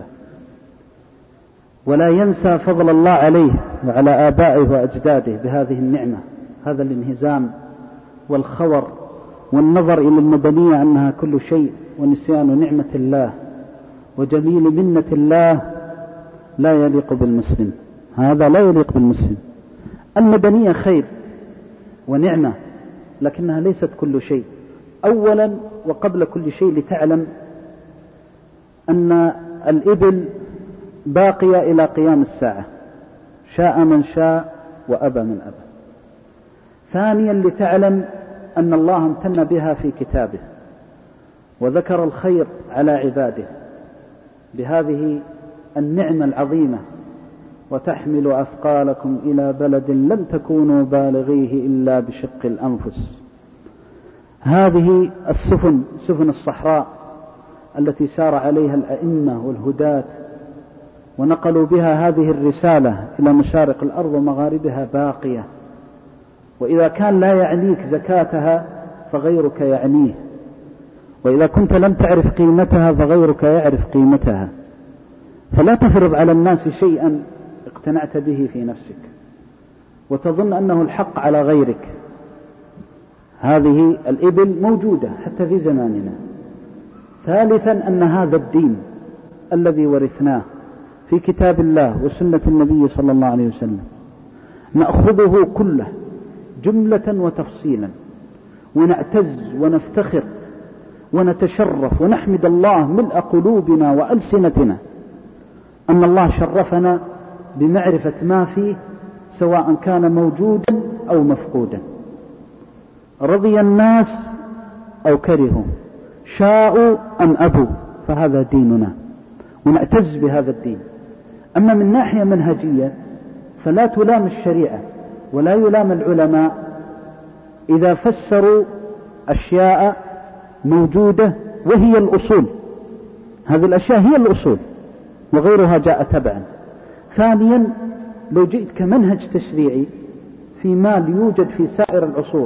ولا ينسى فضل الله عليه وعلى آبائه وأجداده بهذه النعمة. هذا الانهزام والخور والنظر إلى المدنية أنها كل شيء، ونسيان نعمة الله وجميل منة الله لا يليق بالمسلم. هذا لا يليق بالمسلم. المدنية خير ونعمة، لكنها ليست كل شيء. أولا وقبل كل شيء لتعلم أن الإبل باقية إلى قيام الساعة، شاء من شاء وأبى من أبى. ثانيا لتعلم أن الله امتن بها في كتابه وذكر الخير على عباده بهذه النعمة العظيمة: وتحمل أثقالكم إلى بلد لم تكونوا بالغيه إلا بشق الأنفس. هذه السفن، سفن الصحراء التي سار عليها الأئمة والهداة ونقلوا بها هذه الرسالة إلى مشارق الأرض ومغاربها، باقية. وإذا كان لا يعنيك زكاتها فغيرك يعنيه، وإذا كنت لم تعرف قيمتها فغيرك يعرف قيمتها. فلا تفرض على الناس شيئا اقتنعت به في نفسك وتظن أنه الحق على غيرك. هذه الإبل موجودة حتى في زماننا. ثالثا أن هذا الدين الذي ورثناه في كتاب الله وسنة النبي صلى الله عليه وسلم نأخذه كله جملة وتفصيلا، ونعتز ونفتخر ونتشرف ونحمد الله ملء قلوبنا وألسنتنا أن الله شرفنا بمعرفة ما فيه، سواء كان موجودا أو مفقودا، رضي الناس أو كرهوا، شاءوا أم أبوا، فهذا ديننا ونعتز بهذا الدين. أما من ناحية منهجية فلا تلام الشريعة ولا يلام العلماء إذا فسروا أشياء موجودة وهي الأصول. هذه الأشياء هي الأصول وغيرها جاء تبعا. ثانيا، لو جئت كمنهج تشريعي في مال يوجد في سائر العصور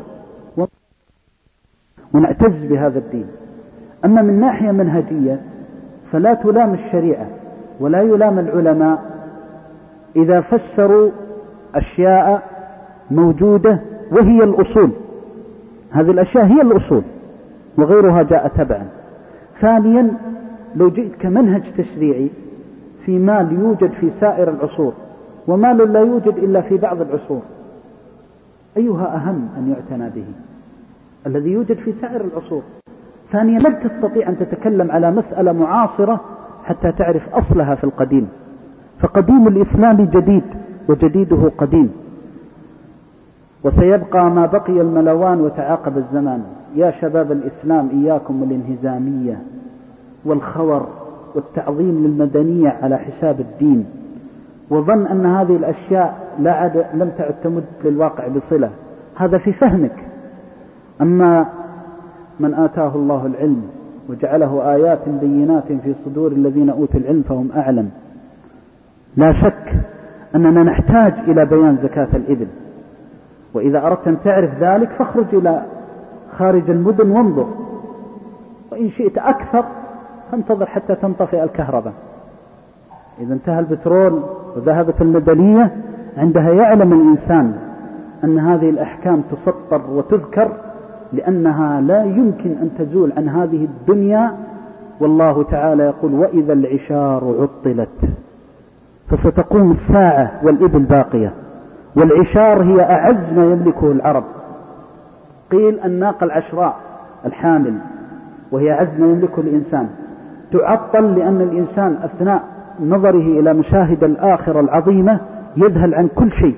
ونعتز بهذا الدين. أما من ناحية منهجية فلا تلام الشريعة ولا يلام العلماء إذا فسروا أشياء موجودة وهي الأصول. هذه الأشياء هي الأصول وغيرها جاء تبعا. ثانيا، لو جئت كمنهج تشريعي في مال يوجد في سائر العصور ومال لا يوجد إلا في بعض العصور، أيها أهم أن يعتنى به؟ الذي يوجد في سائر العصور. ثانيا، لن تستطيع أن تتكلم على مسألة معاصرة حتى تعرف أصلها في القديم، فقديم الإسلام جديد وجديده قديم، وسيبقى ما بقي الملوان وتعاقب الزمان. يا شباب الإسلام إياكم الانهزامية والخور والتعظيم للمدنية على حساب الدين، وظن أن هذه الأشياء لم تعد تمد للواقع بصلة. هذا في فهمك. أما من آتاه الله العلم وجعله آيات بينات في صدور الذين أوتوا العلم فهم أعلم. لا شك أننا نحتاج إلى بيان زكاة الإبل، وإذا أردت أن تعرف ذلك فاخرج إلى خارج المدن وانظر، وإن شئت أكثر فانتظر حتى تنطفئ الكهرباء. إذا انتهى البترول وذهبت المدنية عندها يعلم الإنسان أن هذه الأحكام تسطر وتذكر، لأنها لا يمكن أن تزول عن هذه الدنيا. والله تعالى يقول: وإذا العشار عطلت. فستقوم الساعة والإبل باقية، والعشار هي أعز ما يملكه العرب. قيل الناقة العشراء الحامل، وهي أعز ما يملكه الإنسان، تعطل لأن الإنسان أثناء نظره إلى مشاهد الآخرة العظيمة يذهل عن كل شيء.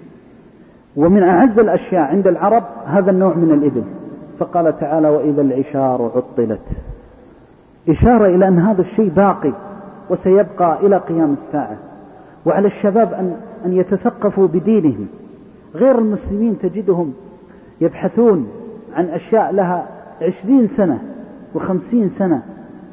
ومن أعز الأشياء عند العرب هذا النوع من الإبل. فقال تعالى: وإذا العشار عطلت، إشارة إلى أن هذا الشيء باقي وسيبقى إلى قيام الساعة. وعلى الشباب أن يتثقفوا بدينهم. غير المسلمين تجدهم يبحثون عن أشياء لها 20 سنة و50 سنة،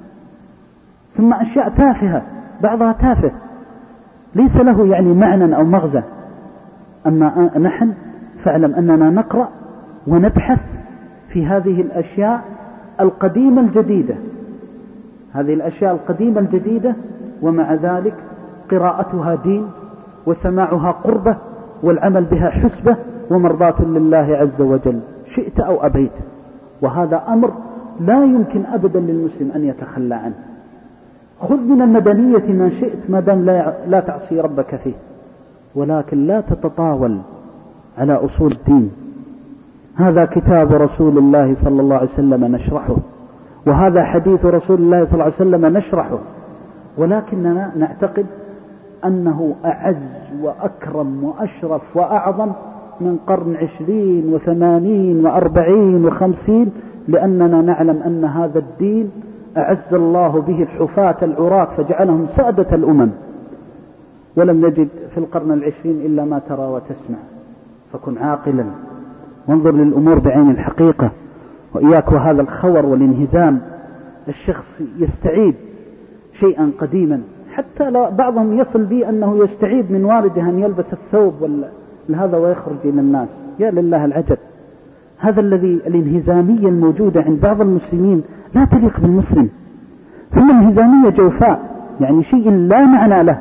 ثم أشياء تافهة، بعضها تافه ليس له يعني معنى أو مغزى. أما نحن فاعلم أننا نقرأ ونبحث في هذه الأشياء القديمة الجديدة، هذه الأشياء القديمة الجديدة، ومع ذلك قراءتها دين وسماعها قربة والعمل بها حسبة ومرضاة لله عز وجل شئت أو أبيت. وهذا أمر لا يمكن أبدا للمسلم أن يتخلى عنه. خذ من المدنية ما شئت ما دام لا تعصي ربك فيه، ولكن لا تتطاول على أصول الدين. هذا كتاب رسول الله صلى الله عليه وسلم نشرحه، وهذا حديث رسول الله صلى الله عليه وسلم نشرحه، ولكننا نعتقد أنه أعز وأكرم وأشرف وأعظم من قرن 20 و80 و40 و50، لأننا نعلم أن هذا الدين أعز الله به الحفاة العراة فجعلهم سادة الأمم. ولم نجد في القرن 20 إلا ما ترى وتسمع. فكن عاقلا وانظر للأمور بعين الحقيقة، وإياك وهذا الخور والانهزام. الشخص يستعيد شيئا قديما، حتى بعضهم يصل بي أنه يستعيد من والده أن يلبس الثوب هذا ويخرج إلى الناس. يا لله العجب. هذا الذي الانهزامية الموجودة عند بعض المسلمين لا تليق بالمسلم. ثم انهزامية جوفاء، يعني شيء لا معنى له.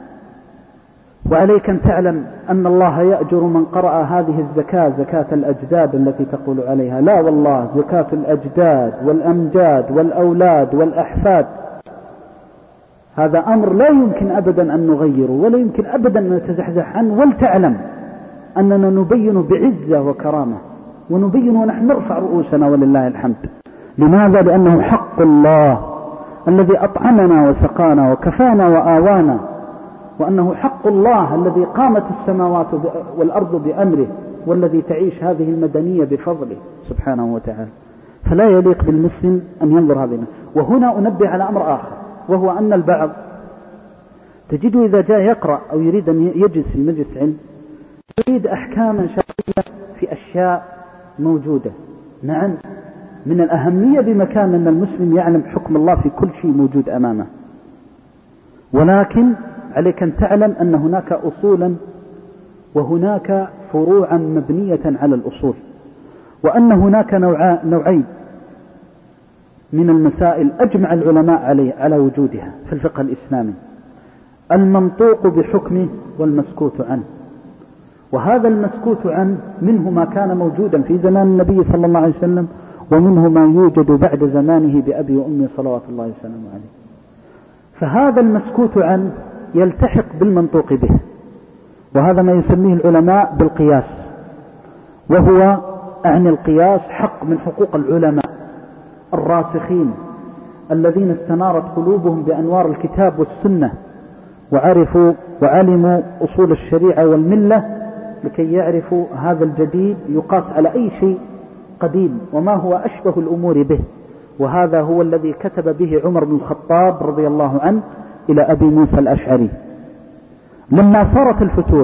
وعليك أن تعلم أن الله يأجر من قرأ هذه الزكاة، زكاة الأجداد التي تقول عليها. لا والله، زكاة الأجداد والأمجاد والأولاد والأحفاد. هذا أمر لا يمكن أبدا أن نغيره، ولا يمكن أبدا أن نتزحزح عنه. ولتعلم أننا نبين بعزة وكرامة، ونبين ونحن نرفع رؤوسنا ولله الحمد. لماذا؟ لأنه حق الله الذي أطعمنا وسقانا وكفانا وآوانا، وأنه حق الله الذي قامت السماوات والأرض بأمره، والذي تعيش هذه المدنية بفضله سبحانه وتعالى. فلا يليق بالمسلم أن ينظر هذه. وهنا أنبه على أمر آخر، وهو أن البعض تجده إذا جاء يقرأ أو يريد أن يجلس في مجلس علم يريد أحكاما شرعية في أشياء موجودة. نعم، من الأهمية بمكان أن المسلم يعلم حكم الله في كل شيء موجود أمامه، ولكن عليك أن تعلم أن هناك أصولا وهناك فروعا مبنية على الأصول، وأن هناك نوعين من المسائل أجمع العلماء على وجودها في الفقه الإسلامي: المنطوق بحكمه والمسكوت عنه. وهذا المسكوت عنه منه ما كان موجودا في زمان النبي صلى الله عليه وسلم، ومنه ما يوجد بعد زمانه بأبي وأمي صلوات الله وسلامه عليه. فهذا المسكوت عنه يلتحق بالمنطوق به، وهذا ما يسميه العلماء بالقياس، وهو أعني القياس حق من حقوق العلماء الراسخين الذين استنارت قلوبهم بأنوار الكتاب والسنة، وعرفوا وعلموا أصول الشريعة والملة، لكي يعرفوا هذا الجديد يقاس على أي شيء قديم وما هو أشبه الأمور به. وهذا هو الذي كتب به عمر بن الخطاب رضي الله عنه إلى أبي موسى الأشعري لما صارت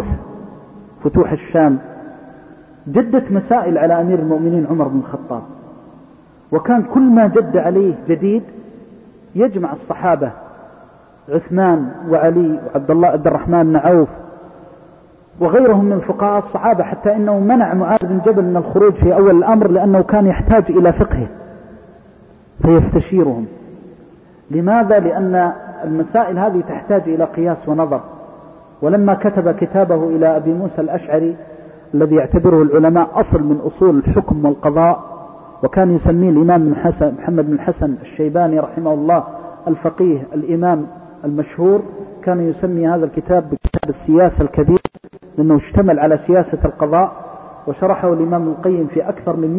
فتوح الشام، جدت مسائل على أمير المؤمنين عمر بن الخطاب، وكان كل ما جد عليه جديد يجمع الصحابة عثمان وعلي وعبد الله عبد الرحمن بن عوف وغيرهم من فقهاء الصحابة، حتى إنه منع معاذ بن جبل من الخروج في أول الأمر لأنه كان يحتاج إلى فقهه فيستشيرهم. لماذا؟ لأن المسائل هذه تحتاج إلى قياس ونظر. ولما كتب كتابه إلى أبي موسى الأشعري الذي يعتبره العلماء أصل من أصول الحكم والقضاء، وكان يسميه الإمام محمد بن الحسن الشيباني رحمه الله الفقيه الإمام المشهور، كان يسمي هذا الكتاب بكتاب السياسة الكبير، لأنه اشتمل على سياسة القضاء، وشرحه الإمام القيم في أكثر من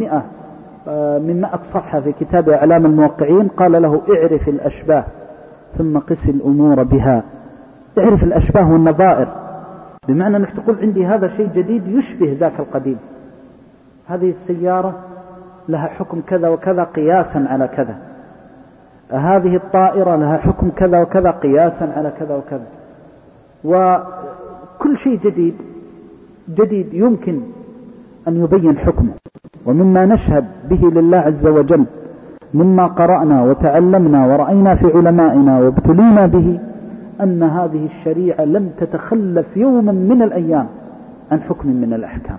100 صفحة في كتاب إعلام الموقعين. قال له: اعرف الأشباه ثم قس الأمور بها. اعرف الأشباه والنظائر، بمعنى أنك تقول عندي هذا شيء جديد يشبه ذاك القديم. هذه السيارة لها حكم كذا وكذا قياسا على كذا، هذه الطائرة لها حكم كذا وكذا قياسا على كذا وكذا. وكل شيء جديد يمكن أن يبين حكمه. ومما نشهد به لله عز وجل مما قرأنا وتعلمنا ورأينا في علمائنا وابتلينا به أن هذه الشريعة لم تتخلف يوما من الأيام عن حكم من الأحكام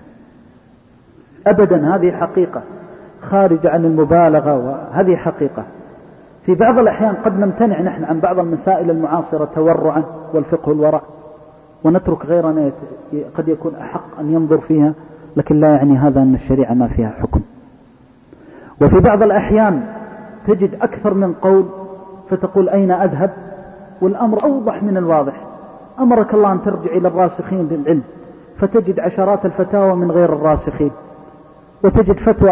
أبدا. هذه حقيقة خارجة عن المبالغة، وهذه حقيقة. في بعض الأحيان قد نمتنع نحن عن بعض المسائل المعاصرة تورعا والفقه الورع، ونترك غيرنا قد يكون أحق أن ينظر فيها، لكن لا يعني هذا أن الشريعة ما فيها حكم. وفي بعض الأحيان تجد أكثر من قول فتقول أين أذهب، والأمر أوضح من الواضح. أمرك الله أن ترجع إلى الراسخين بالعلم، فتجد عشرات الفتاوى من غير الراسخين، وتجد فتوى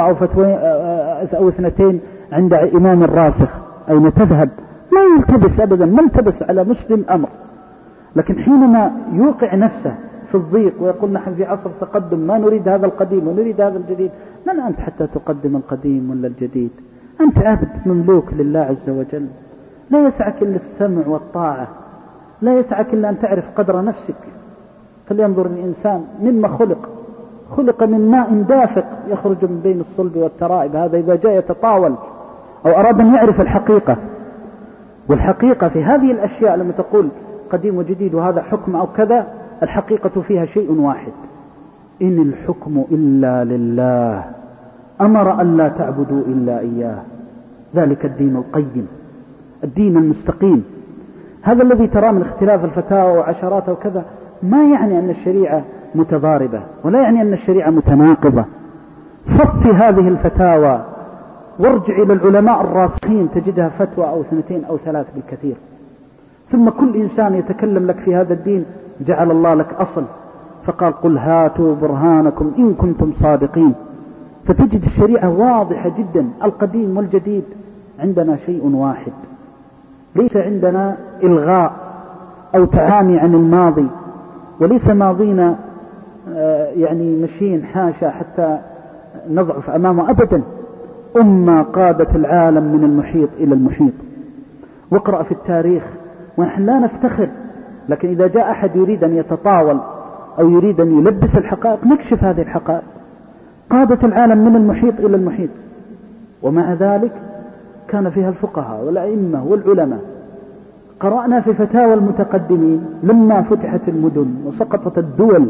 أو اثنتين عند إمام الراسخ. أين تذهب؟ لا يلتبس أبدا، ما التبس على مسلم أمر. لكن حينما يوقع نفسه في الضيق ويقول نحن في عصر تقدم، ما نريد هذا القديم ونريد هذا الجديد، من أنت حتى تقدم القديم ولا الجديد؟ أنت عبد مملوك لله عز وجل، لا يسعك إلا السمع والطاعة، لا يسعك إلا أن تعرف قدر نفسك. فلينظر الإنسان مما خلق من ماء دافق يخرج من بين الصلب والترائب. هذا إذا جاء يتطاول أو أراد أن يعرف الحقيقة. والحقيقة في هذه الأشياء لما تقول قديم وجديد وهذا حكم أو كذا، الحقيقة فيها شيء واحد: إن الحكم إلا لله، أمر أن لا تعبدوا إلا إياه، ذلك الدين القيم، الدين المستقيم. هذا الذي ترى من اختلاف الفتاوى وعشرات وكذا ما يعني أن الشريعة متضاربة، ولا يعني أن الشريعة متناقضة. صف هذه الفتاوى وارجع إلى العلماء الراسخين، تجدها فتوى أو 2 أو 3 بالكثير. ثم كل إنسان يتكلم لك في هذا الدين جعل الله لك أصل، فقال: قل هاتوا برهانكم إن كنتم صادقين. فتجد الشريعة واضحة جدا، القديم والجديد عندنا شيء واحد. ليس عندنا إلغاء أو تعامي عن الماضي، وليس ماضينا يعني مشين حاشا حتى نضعف أمامه أبدا. أمة قادت العالم من المحيط إلى المحيط. واقرأ في التاريخ، ونحن لا نفتخر، لكن إذا جاء أحد يريد أن يتطاول أو يريد أن يلبس الحقائق نكشف هذه الحقائق. قادت العالم من المحيط إلى المحيط، ومع ذلك كان فيها الفقهاء والأئمة والعلماء. قرأنا في فتاوى المتقدمين لما فتحت المدن وسقطت الدول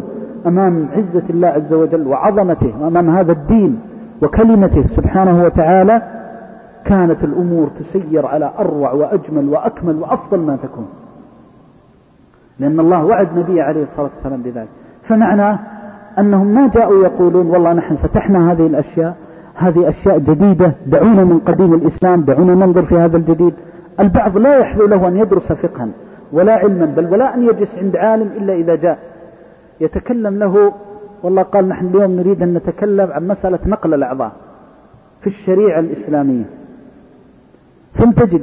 أمام عزة الله عز وجل وعظمته وأمام هذا الدين وكلمته سبحانه وتعالى كانت الأمور تسير على أروع وأجمل وأكمل وأفضل ما تكون، لأن الله وعد نبيه عليه الصلاة والسلام بذلك. فمعناه أنهم ما جاءوا يقولون والله نحن فتحنا هذه الأشياء، هذه أشياء جديدة، دعونا من قديم الإسلام، دعونا ننظر في هذا الجديد. البعض لا يحلو له أن يدرس فقها ولا علما، بل ولا أن يجلس عند عالم إلا إذا جاء يتكلم له والله قال نحن اليوم نريد أن نتكلم عن مسألة نقل الأعضاء في الشريعة الإسلامية، ثم تجد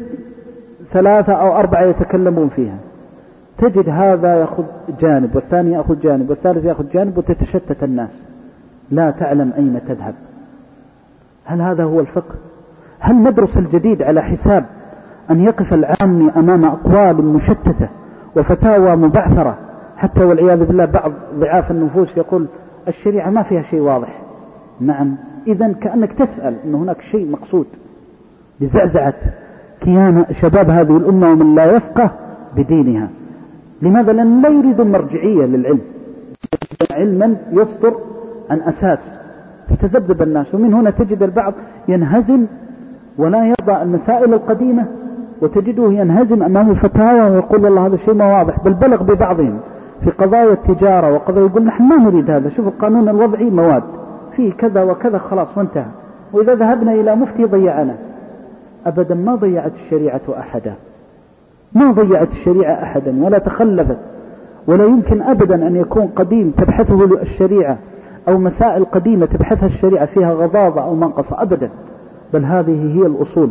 3 أو 4 يتكلمون فيها، تجد هذا يأخذ جانب والثاني يأخذ جانب والثالث يأخذ جانب وتتشتت الناس، لا تعلم أين تذهب. هل هذا هو الفقه؟ هل ندرس الجديد على حساب أن يقف العامي أمام أقوال مشتتة وفتاوى مبعثرة، حتى والعياذ بالله بعض ضعاف النفوس يقول الشريعة ما فيها شيء واضح؟ نعم، إذن كأنك تسأل أن هناك شيء مقصود لزعزعة كيان شباب هذه الأمة ومن لا يفقه بدينها. لماذا؟ لأن لا يريدون مرجعية للعلم، علما يصدر عن أساس، فتذبذب الناس. ومن هنا تجد البعض ينهزم ولا يرضى المسائل القديمة، وتجده ينهزم أمام الفتاوى ويقول والله هذا شيء ما واضح، بل بلغ ببعضهم في قضايا التجارة وقضايا يقول نحن ما نريد هذا، شوف القانون الوضعي مواد فيه كذا وكذا خلاص وانتهى، وإذا ذهبنا إلى مفتي ضيعنا. أبدا ما ضيعت الشريعة أحدا، ما ضيعت الشريعة أحدا ولا تخلفت، ولا يمكن أبدا أن يكون قديم تبحثه الشريعة أو مسائل قديمة تبحثها الشريعة فيها غضاضة أو منقصة أبدا، بل هذه هي الأصول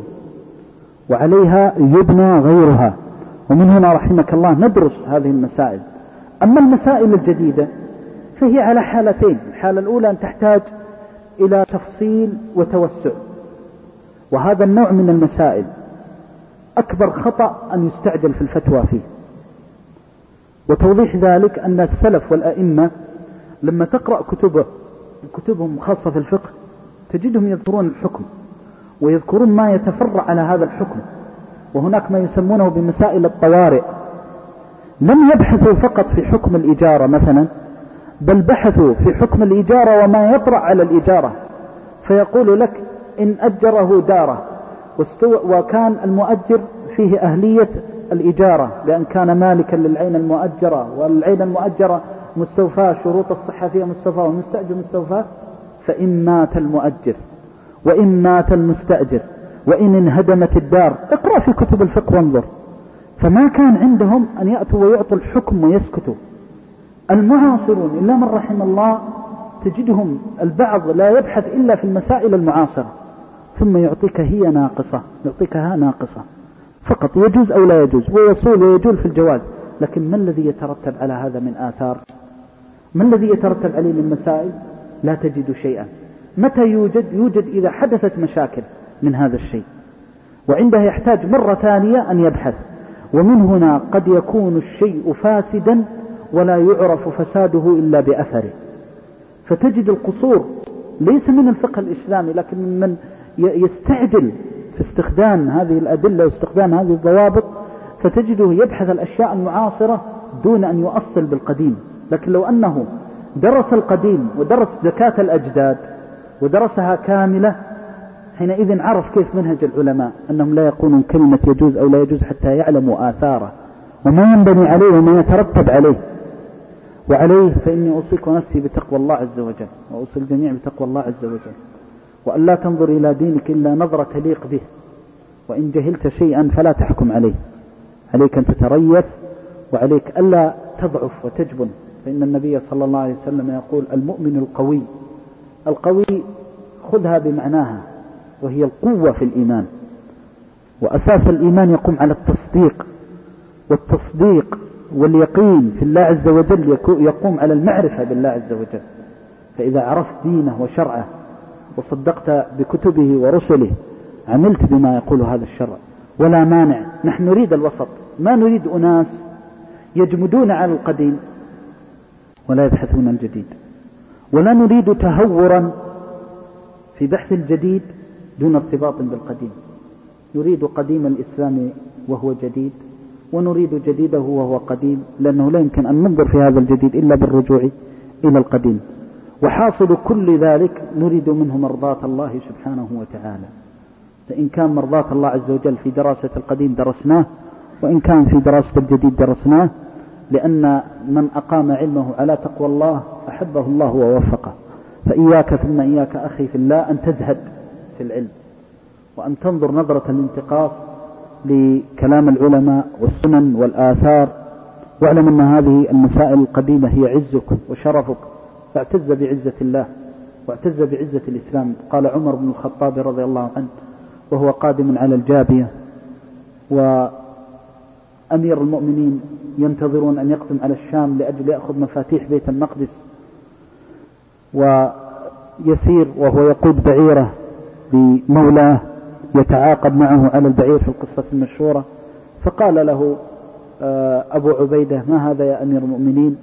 وعليها يبنى غيرها. ومن هنا رحمك الله ندرس هذه المسائل. أما المسائل الجديدة فهي على حالتين: الحالة الأولى أن تحتاج إلى تفصيل وتوسع، وهذا النوع من المسائل أكبر خطأ أن يستعجل في الفتوى فيه. وتوضيح ذلك أن السلف والأئمة لما تقرأ كتبهم خاصة في الفقه تجدهم يذكرون الحكم ويذكرون ما يتفرع على هذا الحكم، وهناك ما يسمونه بمسائل الطوارئ. لم يبحثوا فقط في حكم الإجارة مثلا، بل بحثوا في حكم الإجارة وما يطرأ على الإجارة، فيقول لك إن أجره داره وكان المؤجر فيه أهلية الإجارة لأن كان مالكا للعين المؤجرة، والعين المؤجرة مستوفاة، شروط الصحة فيها مستوفاة والمستأجر مستوفاة، فإن مات المؤجر وإن مات المستأجر وإن انهدمت الدار. اقرأ في كتب الفقه وانظر. فما كان عندهم أن يأتوا ويعطوا الحكم ويسكتوا. المعاصرون إلا من رحم الله تجدهم البعض لا يبحث إلا في المسائل المعاصرة، ثم يعطيك هي ناقصة، يعطيكها ناقصة فقط، يجوز أو لا يجوز، ويصول ويجول في الجواز، لكن ما الذي يترتب على هذا من آثار؟ ما الذي يترتب عليه من مسائل؟ لا تجد شيئا. متى يوجد إذا حدثت مشاكل من هذا الشيء، وعندها يحتاج مرة ثانية أن يبحث. ومن هنا قد يكون الشيء فاسدا ولا يعرف فساده إلا بأثره، فتجد القصور ليس من الفقه الإسلامي لكن من يستعجل في استخدام هذه الأدلة واستخدام هذه الضوابط، فتجده يبحث الأشياء المعاصرة دون أن يؤصل بالقديم. لكن لو أنه درس القديم ودرس زكاة الأجداد ودرسها كاملة، حينئذ عرف كيف منهج العلماء أنهم لا يقولون كلمة يجوز أو لا يجوز حتى يعلموا آثاره وما ينبني عليه وما يترتب عليه. وعليه فإني أوصيك نفسي بتقوى الله عز وجل، وأوصي الجميع بتقوى الله عز وجل، وأن لا تنظر إلى دينك إلا نظرة تليق به، وإن جهلت شيئا فلا تحكم عليه. عليك أن تتريث، وعليك ألا تضعف وتجبن، فإن النبي صلى الله عليه وسلم يقول المؤمن القوي خذها بمعناها، وهي القوة في الإيمان. وأساس الإيمان يقوم على التصديق، والتصديق واليقين في الله عز وجل يقوم على المعرفة بالله عز وجل. فإذا عرفت دينه وشرعه وصدقت بكتبه ورسله عملت بما يقول هذا الشرع ولا مانع. نحن نريد الوسط، ما نريد أناس يجمدون على القديم ولا يبحثون الجديد، ولا نريد تهورا في بحث الجديد دون ارتباط بالقديم. نريد قديم الإسلام وهو جديد، ونريد جديده وهو قديم، لأنه لا يمكن أن ننظر في هذا الجديد إلا بالرجوع إلى القديم. وحاصل كل ذلك نريد منه مرضاة الله سبحانه وتعالى. فإن كان مرضاة الله عز وجل في دراسة القديم درسناه، وإن كان في دراسة الجديد درسناه، لأن من أقام علمه على تقوى الله أحبه الله ووفقه. فإياك ثم إياك أخي في الله أن تزهد في العلم، وأن تنظر نظرة الانتقاص لكلام العلماء والسنن والآثار، واعلم أن هذه المسائل القديمة هي عزك وشرفك، فاعتز بعزة الله واعتز بعزة الإسلام. قال عمر بن الخطاب رضي الله عنه وهو قادم على الجابية، وأمير المؤمنين ينتظرون أن يقدم على الشام لأجل يأخذ مفاتيح بيت المقدس، ويسير وهو يقود بعيره بمولاه يتعاقب معه على البعير في القصة المشهورة، فقال له أبو عبيدة: ما هذا يا أمير المؤمنين؟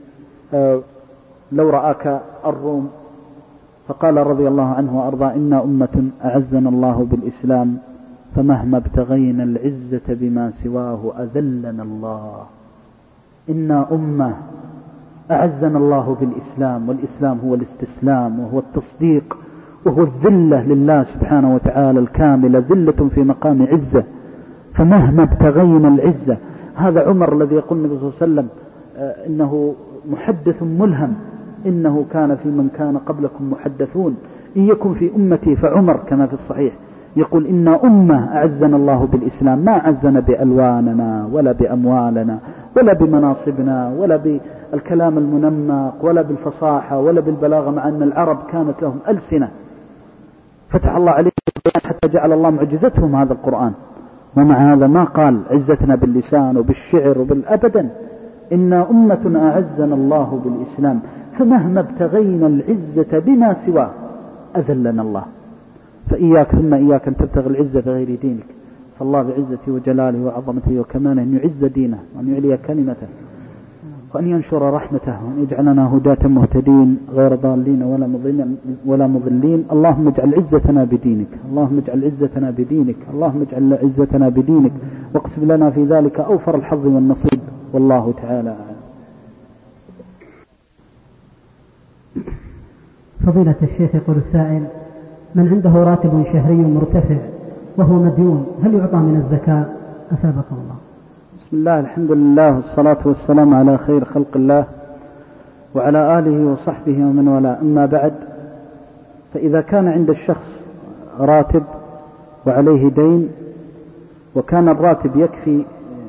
لو رآك الروم. فقال رضي الله عنه وأرضى: إنا أمة أعزنا الله بالإسلام، فمهما ابتغينا العزة بما سواه أذلنا الله. إنا أمة أعزنا الله بالإسلام، والإسلام هو الاستسلام وهو التصديق وهو الذلة لله سبحانه وتعالى الكاملة، ذلة في مقام عزة، فمهما ابتغينا العزة. هذا عمر الذي يقول النبي صلى الله عليه وسلم إنه محدث ملهم، إنه كان في من كان قبلكم محدثون، إن يكن في أمتي فعمر، كما في الصحيح يقول: إنا أمة أعزنا الله بالإسلام، ما أعزنا بألواننا ولا بأموالنا ولا بمناصبنا ولا بالكلام المنمق ولا بالفصاحة ولا بالبلاغة، مع أن العرب كانت لهم ألسنة فتح الله عليهم حتى جعل الله معجزتهم هذا القرآن، ومع هذا ما قال عزتنا باللسان وبالشعر وبالأبدا. إنا أمة أعزنا الله بالإسلام، فمهما ابتغينا العزة بما سواه أذلنا الله. فإياك ثم إياك أن تبتغي العزة بغير دينك. صلى الله بعزته وجلاله وعظمته وكماله أن يعز دينه وأن يعلي كلمته وأن ينشر رحمته وأن يجعلنا هداة مهتدين غير ضالين ولا مضلين. اللهم اجعل عزتنا بدينك، اللهم اجعل عزتنا بدينك، اللهم اجعل عزتنا بدينك، واقسم لنا في ذلك أوفر الحظ والنصيب، والله تعالى أعلم. فضيلة الشيخ يقول السائل: من عنده راتب شهري مرتفع وهو مديون، هل يعطى من الزكاة؟ أثابكم الله. بسم الله، الحمد لله، والصلاة والسلام على خير خلق الله وعلى آله وصحبه ومن والاه. أما بعد، فإذا كان عند الشخص راتب وعليه دين، وكان الراتب يكفي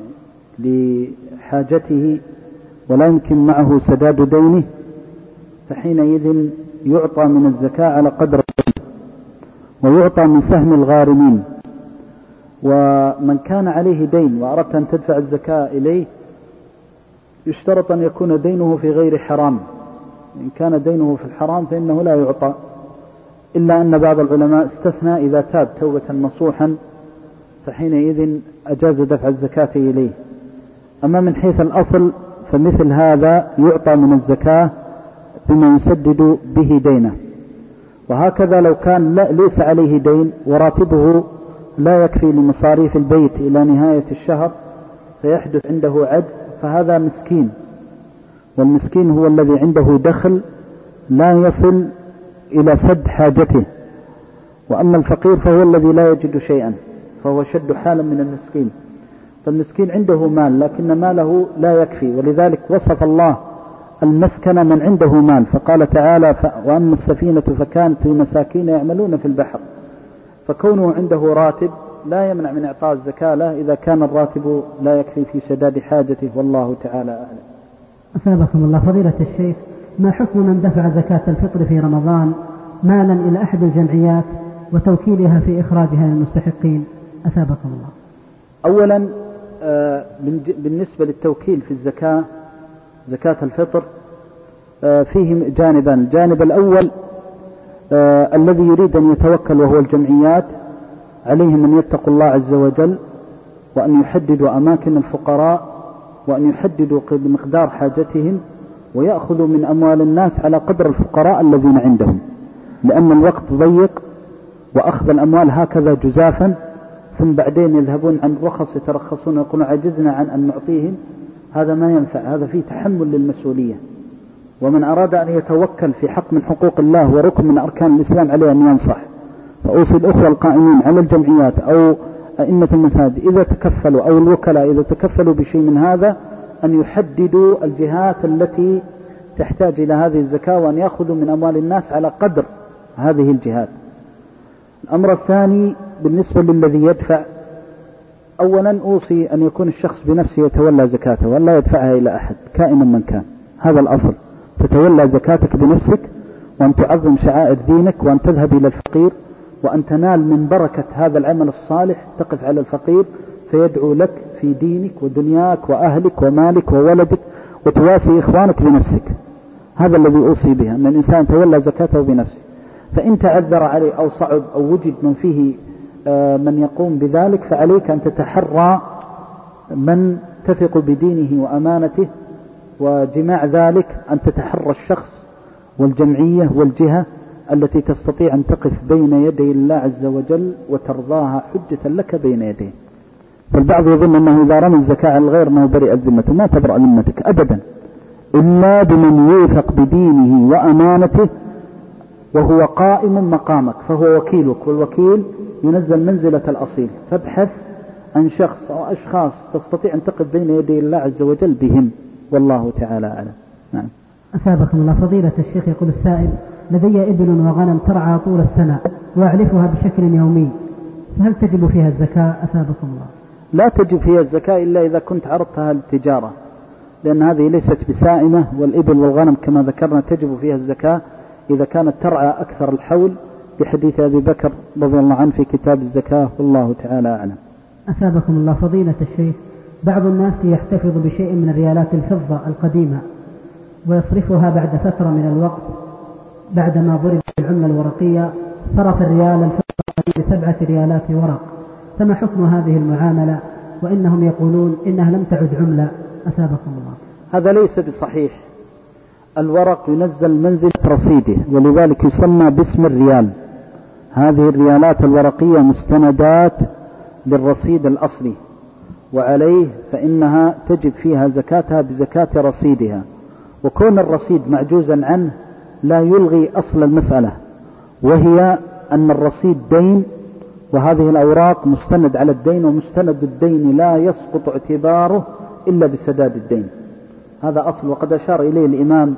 لحاجته ولا يمكن معه سداد دينه، فحينئذ يعطى من الزكاة على قدر الدين، ويعطى من سهم الغارمين. ومن كان عليه دين وأردت أن تدفع الزكاة إليه، يشترط أن يكون دينه في غير حرام. إن كان دينه في الحرام فإنه لا يعطى، إلا أن بعض العلماء استثنى إذا تاب توبة نصوحا، فحينئذ أجاز دفع الزكاة إليه. أما من حيث الأصل فمثل هذا يعطى من الزكاة بما يسدد به دينه. وهكذا لو كان ليس عليه دين وراتبه لا يكفي لمصاريف البيت إلى نهاية الشهر، فيحدث عنده عجز، فهذا مسكين، والمسكين هو الذي عنده دخل لا يصل إلى سد حاجته. وأما الفقير فهو الذي لا يجد شيئا، فهو شد حالا من المسكين. فالمسكين عنده مال لكن ماله لا يكفي، ولذلك وصف الله المسكن من عنده مال، فقال تعالى: وأما السفينة فكانت لمساكين يعملون في البحر. فكونه عنده راتب لا يمنع من إعطاء الزكاة له إذا كان الراتب لا يكفي في سداد حاجته، والله تعالى أعلم. أثابكم الله. فضيلة الشيخ، ما حكم من دفع زكاة الفطر في رمضان مالا إلى أحد الجمعيات وتوكيلها في إخراجها للمستحقين؟ أثابكم الله. أولا بالنسبة للتوكيل في الزكاة، زكاة الفطر فيه جانبان. الجانب الأول الذي يريد أن يتوكل وهو الجمعيات، عليهم أن يتقوا الله عز وجل، وأن يحددوا أماكن الفقراء، وأن يحددوا بمقدار حاجتهم، ويأخذوا من أموال الناس على قدر الفقراء الذين عندهم، لأن الوقت ضيق، وأخذ الأموال هكذا جزافا ثم بعدين يذهبون عن الرخص يترخصون ويقولون عجزنا عن أن نعطيهم، هذا ما ينفع، هذا فيه تحمل للمسؤولية. ومن أراد أن يتوكل في حق من حقوق الله وركن من أركان الإسلام عليه أن ينصح. فأوصي الأخوة القائمين على الجمعيات أو أئمة المساجد إذا تكفلوا أو الوكلاء إذا تكفلوا بشيء من هذا أن يحددوا الجهات التي تحتاج إلى هذه الزكاة، وأن يأخذوا من أموال الناس على قدر هذه الجهات. الأمر الثاني بالنسبة للذي يدفع، أولا أوصي أن يكون الشخص بنفسه يتولى زكاته ولا يدفعها إلى أحد كائنا من كان، هذا الأصل. تتولى زكاتك بنفسك، وأن تعظم شعائر دينك، وأن تذهب إلى الفقير، وأن تنال من بركة هذا العمل الصالح، تقف على الفقير فيدعو لك في دينك ودنياك وأهلك ومالك وولدك، وتواسي إخوانك بنفسك. هذا الذي أوصي به، أن الإنسان تولى زكاته بنفسه. فإن تعذر عليه أو صعب أو وجد من فيه من يقوم بذلك، فعليك أن تتحرى من تثق بدينه وأمانته، وجماع ذلك أن تتحرى الشخص والجمعية والجهة التي تستطيع أن تقف بين يدي الله عز وجل وترضاها حجة لك بين يديه. فالبعض يظن أنه إذا رمى الزكاة على الغير أنه برئت ذمته. ما تبرأ ذمتك أبدا إلا بمن يوثق بدينه وأمانته وهو قائم مقامك، فهو وكيلك، والوكيل ينزل منزلة الأصيل. فابحث عن شخص أو أشخاص تستطيع أن تقف بين يدي الله عز وجل بهم، والله تعالى أعلم. نعم. أثابكم الله. فضيلة الشيخ يقول السائل: لدي إبل وغنم ترعى طول السنة وأعلفها بشكل يومي، فهل تجب فيها الزكاة؟ أثابكم الله. لا تجب فيها الزكاة إلا إذا كنت عرضتها للتجارة، لأن هذه ليست بسائمة، والإبل والغنم كما ذكرنا تجب فيها الزكاة إذا كانت ترعى أكثر الحول، بحديث أبي بكر رضي الله عنه في كتاب الزكاة، والله تعالى أعلم. أثابكم الله. فضيلة الشيخ، بعض الناس يحتفظ بشيء من الريالات الفضة القديمة ويصرفها بعد فترة من الوقت، بعدما ضرب العملة الورقية صرف الريال الفضة ب7 ريالات ورق، فما حكم هذه المعاملة؟ وإنهم يقولون إنها لم تعد عملة. أثابكم الله. هذا ليس بصحيح. الورق ينزل منزل رصيده، ولذلك يسمى باسم الريال. هذه الريالات الورقية مستندات للرصيد الأصلي، وعليه فإنها تجب فيها زكاتها بزكاة رصيدها. وكون الرصيد معجوزا عنه لا يلغي أصل المسألة، وهي أن الرصيد دين، وهذه الأوراق مستند على الدين، ومستند الدين لا يسقط اعتباره إلا بسداد الدين. هذا أصل، وقد أشار إليه الإمام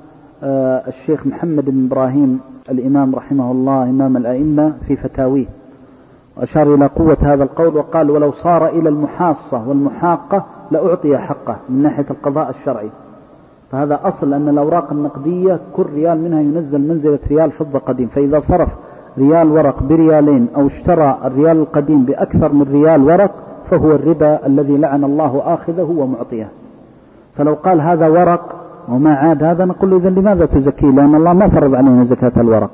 الشيخ محمد بن إبراهيم الإمام رحمه الله إمام الأئمة في فتاويه، وأشار إلى قوة هذا القول وقال: ولو صار إلى المحاصة والمحاقة لأعطي حقه من ناحية القضاء الشرعي. فهذا أصل، أن الأوراق النقدية كل ريال منها ينزل منزلة ريال فضة قديم، فإذا صرف ريال ورق بريالين أو اشترى الريال القديم بأكثر من ريال ورق فهو الربا الذي لعن الله آخذه ومعطيه. فلو قال هذا ورق وما عاد هذا، نقول إذن لماذا تزكيه؟ لأن الله ما فرض علينا زكاة الورق.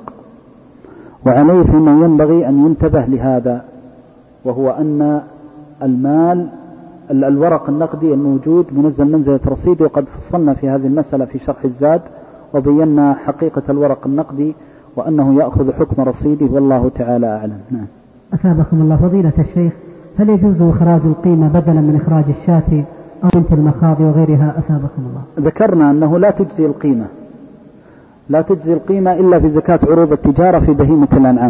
وعليه فإنه ينبغي أن ينتبه لهذا، وهو أن المال الورق النقدي الموجود منزل منزلة رصيد، وقد فصلنا في هذه المسألة في شرح الزاد وبينا حقيقة الورق النقدي وأنه يأخذ حكم رصيده، والله تعالى أعلم. نعم. أثابكم الله. فضيلة الشيخ، هل يجوز إخراج القيمة بدلا من إخراج الشاة أو بنت المخاض وغيرها؟ أثابكم الله. ذكرنا أنه لا تجزي القيمة، لا تجزي القيمة إلا في زكاة عروض التجارة في بهيمة الأنعام.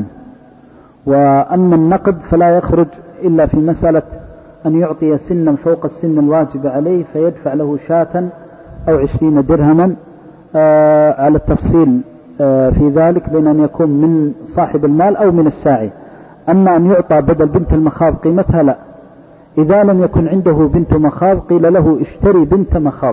وأما النقد فلا يخرج إلا في مسألة أن يعطي سنا فوق السن الواجب عليه فيدفع له شاة أو 20 درهما، على التفصيل في ذلك بين أن يكون من صاحب المال أو من الساعي. أما أن يعطى بدل بنت المخاض قيمتها لا. إذا لم يكن عنده بنت مخاض قيل له اشتري بنت مخاض.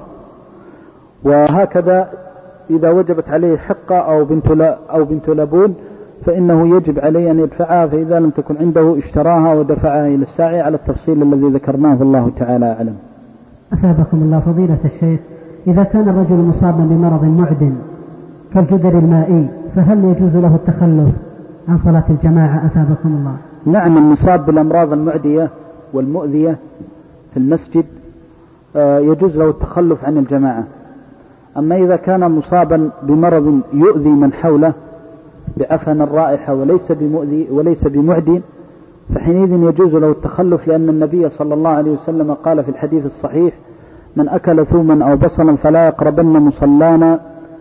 وهكذا إذا وجبت عليه حقة أو بنت لبون فإنه يجب عليه أن يدفعها، فإذا لم تكن عنده اشتراها ودفعها إلى الساعي على التفصيل الذي ذكرناه، الله تعالى أعلم. أثابكم الله. فضيلة الشيخ، إذا كان الرجل مصابا بمرض معد كالجدر المائي فهل يجوز له التخلف عن صلاة الجماعة؟ أثابكم الله. نعم، المصاب بالأمراض المعدية والمؤذية في المسجد يجوز له التخلف عن الجماعة. أما إذا كان مصابا بمرض يؤذي من حوله بعفن الرائحة وليس بمعدي فحينئذ يجوز له التخلف، لأن النبي صلى الله عليه وسلم قال في الحديث الصحيح: من أكل ثوما أو بصلا فلا يقربن مصلانا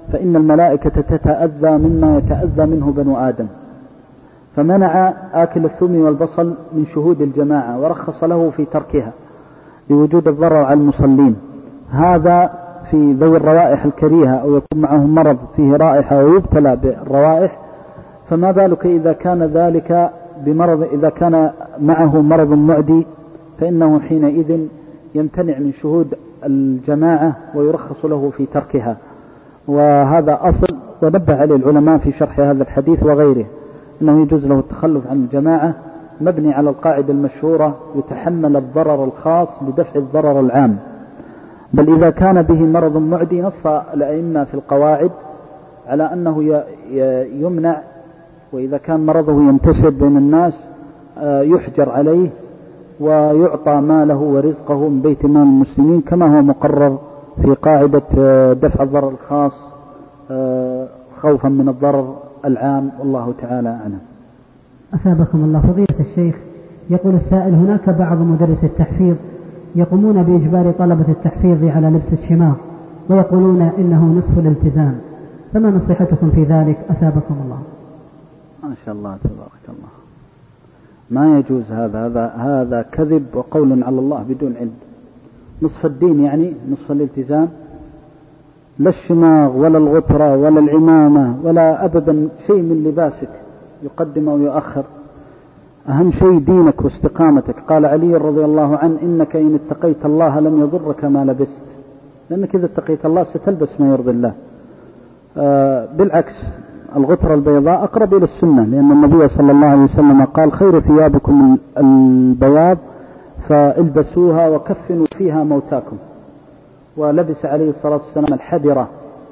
فإن الملائكة تتأذى مما يتأذى منه بنو آدم، فمنع آكل الثوم والبصل من شهود الجماعة ورخص له في تركها لوجود الضرر على المصلين. هذا في ذوي الروائح الكريهة أو يكون معهم مرض فيه رائحة ويبتلى بالروائح، فما بالك إذا كان ذلك بمرض، إذا كان معه مرض معدي فإنه حينئذ يمتنع من شهود الجماعة ويرخص له في تركها. وهذا أصل ونبه عليه العلماء في شرح هذا الحديث وغيره، أنه يجوز له التخلف عن الجماعة مبني على القاعدة المشهورة يتحمل الضرر الخاص بدفع الضرر العام. بل إذا كان به مرض معدي نص الأئمة في القواعد على أنه يمنع، وإذا كان مرضه ينتشر بين الناس يحجر عليه ويعطى ماله ورزقه من بيت مال المسلمين كما هو مقرر في قاعدة دفع الضرر الخاص خوفا من الضرر العام، والله تعالى أعلم. أثابكم الله. فضيلة الشيخ، يقول السائل: هناك بعض مدرس التحفيظ يقومون بإجبار طلبة التحفيظ على لبس الشماغ ويقولون إنه نصف الالتزام، فما نصيحتكم في ذلك؟ أثابكم الله. ما شاء الله تبارك الله، ما يجوز هذا كذب وقول على الله بدون علم. نصف الدين يعني نصف الالتزام؟ لا الشماغ ولا الغترة ولا العمامة ولا أبدا شيء من لباسك يقدم أو يؤخر. أهم شيء دينك واستقامتك. قال علي رضي الله عنه: إنك إن اتقيت الله لم يضرك ما لبست، لأنك إذا اتقيت الله ستلبس ما يرضي الله. بالعكس، الغترة البيضاء أقرب إلى السنة، لأن النبي صلى الله عليه وسلم قال: خير ثيابكم البياض فالبسوها وكفنوا فيها موتاكم. ولبس عليه الصلاة والسلام الحبرة،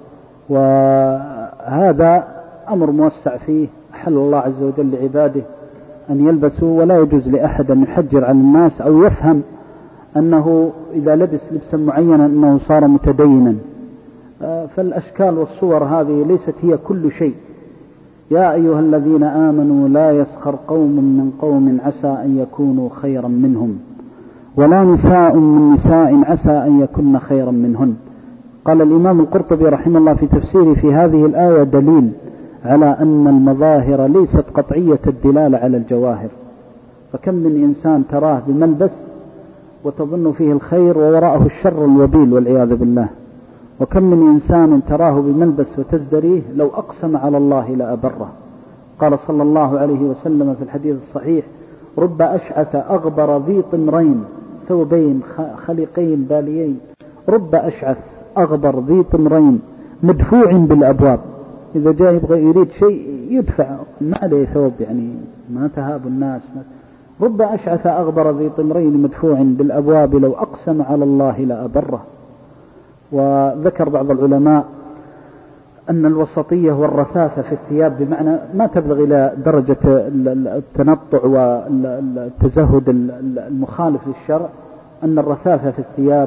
وهذا أمر موسع فيه، حل الله عز وجل لعباده أن يلبسوا، ولا يجوز لأحد أن يحجر على الناس أو يفهم أنه إذا لبس لبسا معينا أنه صار متدينا. فالأشكال والصور هذه ليست هي كل شيء. يا أيها الذين آمنوا لا يسخر قوم من قوم عسى أن يكونوا خيرا منهم، ولا نساء من نساء عسى أن يكن خيرا منهن. قال الإمام القرطبي رحمه الله في تفسيره في هذه الآية: دليل على أن المظاهر ليست قطعية الدلالة على الجواهر. فكم من إنسان تراه بملبس وتظن فيه الخير ووراءه الشر الوبيل والعياذ بالله، وكم من إنسان تراه بملبس وتزدريه لو أقسم على الله لأبره. قال صلى الله عليه وسلم في الحديث الصحيح: رب أشعث أغبر ذي طمرين ثوبين خليقين باليين، رب أشعث أغبر ذي طمرين مدفوع بالأبواب. إذا جاء يبغى يريد شيء يدفع، ما عليه ثوب، يعني ما تهاب الناس. رب أشعث أغبر ذي طمرين مدفوع بالأبواب لو أقسم على الله لأبره. وذكر بعض العلماء أن الوسطية والرثاثة في الثياب بمعنى ما تبلغ إلى درجة التنطع والتزهد المخالف للشرع، أن الرثاثة في الثياب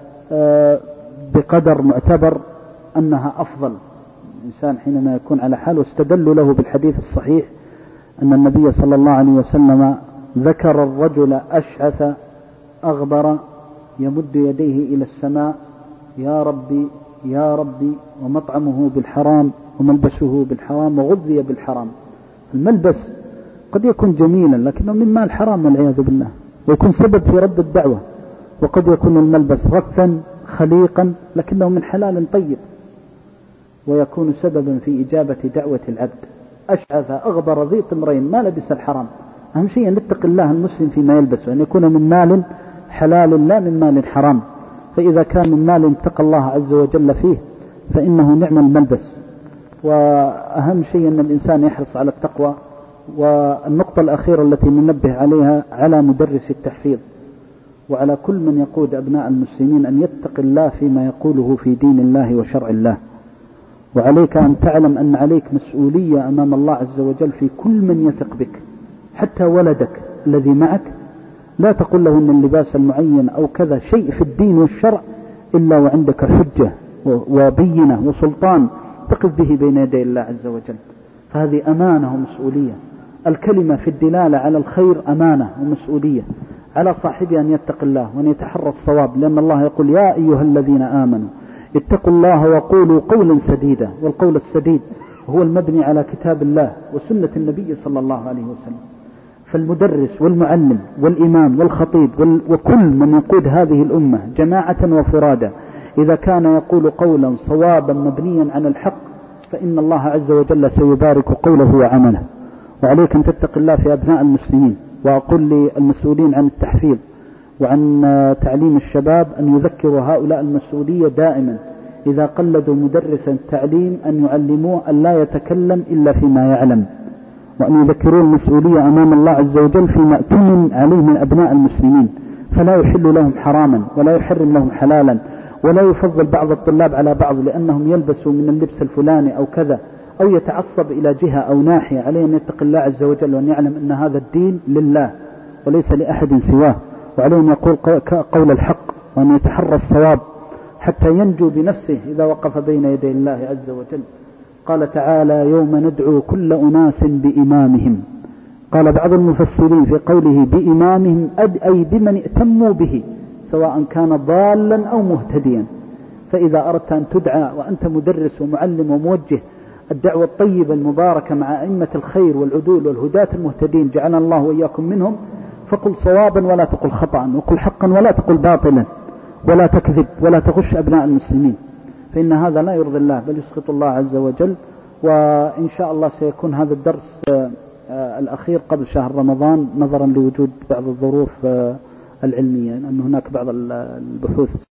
بقدر معتبر أنها أفضل. الإنسان حينما يكون على حال، واستدلوا له بالحديث الصحيح أن النبي صلى الله عليه وسلم ذكر الرجل أشعث أغبر يمد يديه إلى السماء: يا ربي يا ربي، ومطعمه بالحرام وملبسه بالحرام وغذي بالحرام. الملبس قد يكون جميلا لكنه من مال حرام والعياذ بالله، ويكون سبب في رد الدعوة. وقد يكون الملبس رثا خليقا لكنه من حلال طيب ويكون سببا في إجابة دعوة العبد. أشعث أغبر ذي طمرين، ما لبس الحرام. أهم شيء أن يتقي الله المسلم فيما يلبس، وأن يكون من مال حلال لا من مال حرام. فإذا كان من مال اتقى الله عز وجل فيه فإنه نعم الملبس. وأهم شيء أن الإنسان يحرص على التقوى. والنقطة الأخيرة التي ننبه عليها على مدرس التحفيظ وعلى كل من يقود أبناء المسلمين أن يتقي الله فيما يقوله في دين الله وشرع الله. وعليك أن تعلم أن عليك مسؤولية أمام الله عز وجل في كل من يثق بك، حتى ولدك الذي معك. لا تقل له أن اللباس المعين أو كذا شيء في الدين والشرع إلا وعندك حجة وبينة وسلطان تقف به بين يدي الله عز وجل. فهذه أمانة ومسؤولية. الكلمة في الدلالة على الخير أمانة ومسؤولية على صاحبها أن يتق الله وأن يتحرى الصواب، لأن الله يقول: يا أيها الذين آمنوا اتقوا الله وقولوا قولا سديدا. والقول السديد هو المبني على كتاب الله وسنة النبي صلى الله عليه وسلم. فالمدرس والمعلم والإمام والخطيب وكل من يقود هذه الأمة جماعة وفرادا إذا كان يقول قولا صوابا مبنيا على الحق فإن الله عز وجل سيبارك قوله وعمله. وعليك أن تتق الله في أبناء المسلمين. وأقول للمسؤولين عن التحفيظ وعن تعليم الشباب أن يذكروا هؤلاء المسؤولية دائما إذا قلدوا مدرسا التعليم أن يعلموه أن لا يتكلم إلا فيما يعلم، وأن يذكروا المسؤولية أمام الله عز وجل فيما اؤتمن عليه من أبناء المسلمين، فلا يحل لهم حراما ولا يحرم لهم حلالا، ولا يفضل بعض الطلاب على بعض لأنهم يلبسوا من اللبس الفلاني أو كذا، أو يتعصب إلى جهة أو ناحية. عليه أن يتق الله عز وجل وأن يعلم أن هذا الدين لله وليس لأحد سواه، وعليه أن يقول قول الحق وأن يتحرى الصواب حتى ينجو بنفسه إذا وقف بين يدي الله عز وجل. قال تعالى: يوم ندعو كل أناس بإمامهم. قال بعض المفسرين في قوله بإمامهم أي بمن ائتموا به سواء كان ضالا أو مهتديا. فإذا أردت أن تدعى وأنت مدرس ومعلم وموجه الدعوة الطيبة المباركة مع أئمة الخير والعدول والهداة المهتدين جعلنا الله وإياكم منهم، فقل صوابا ولا تقل خطأ، وقل حقا ولا تقل باطلا، ولا تكذب ولا تغش أبناء المسلمين، فإن هذا لا يرضي الله بل يسخط الله عز وجل. وإن شاء الله سيكون هذا الدرس الأخير قبل شهر رمضان نظرا لوجود بعض الظروف العلمية، أن هناك بعض البحوث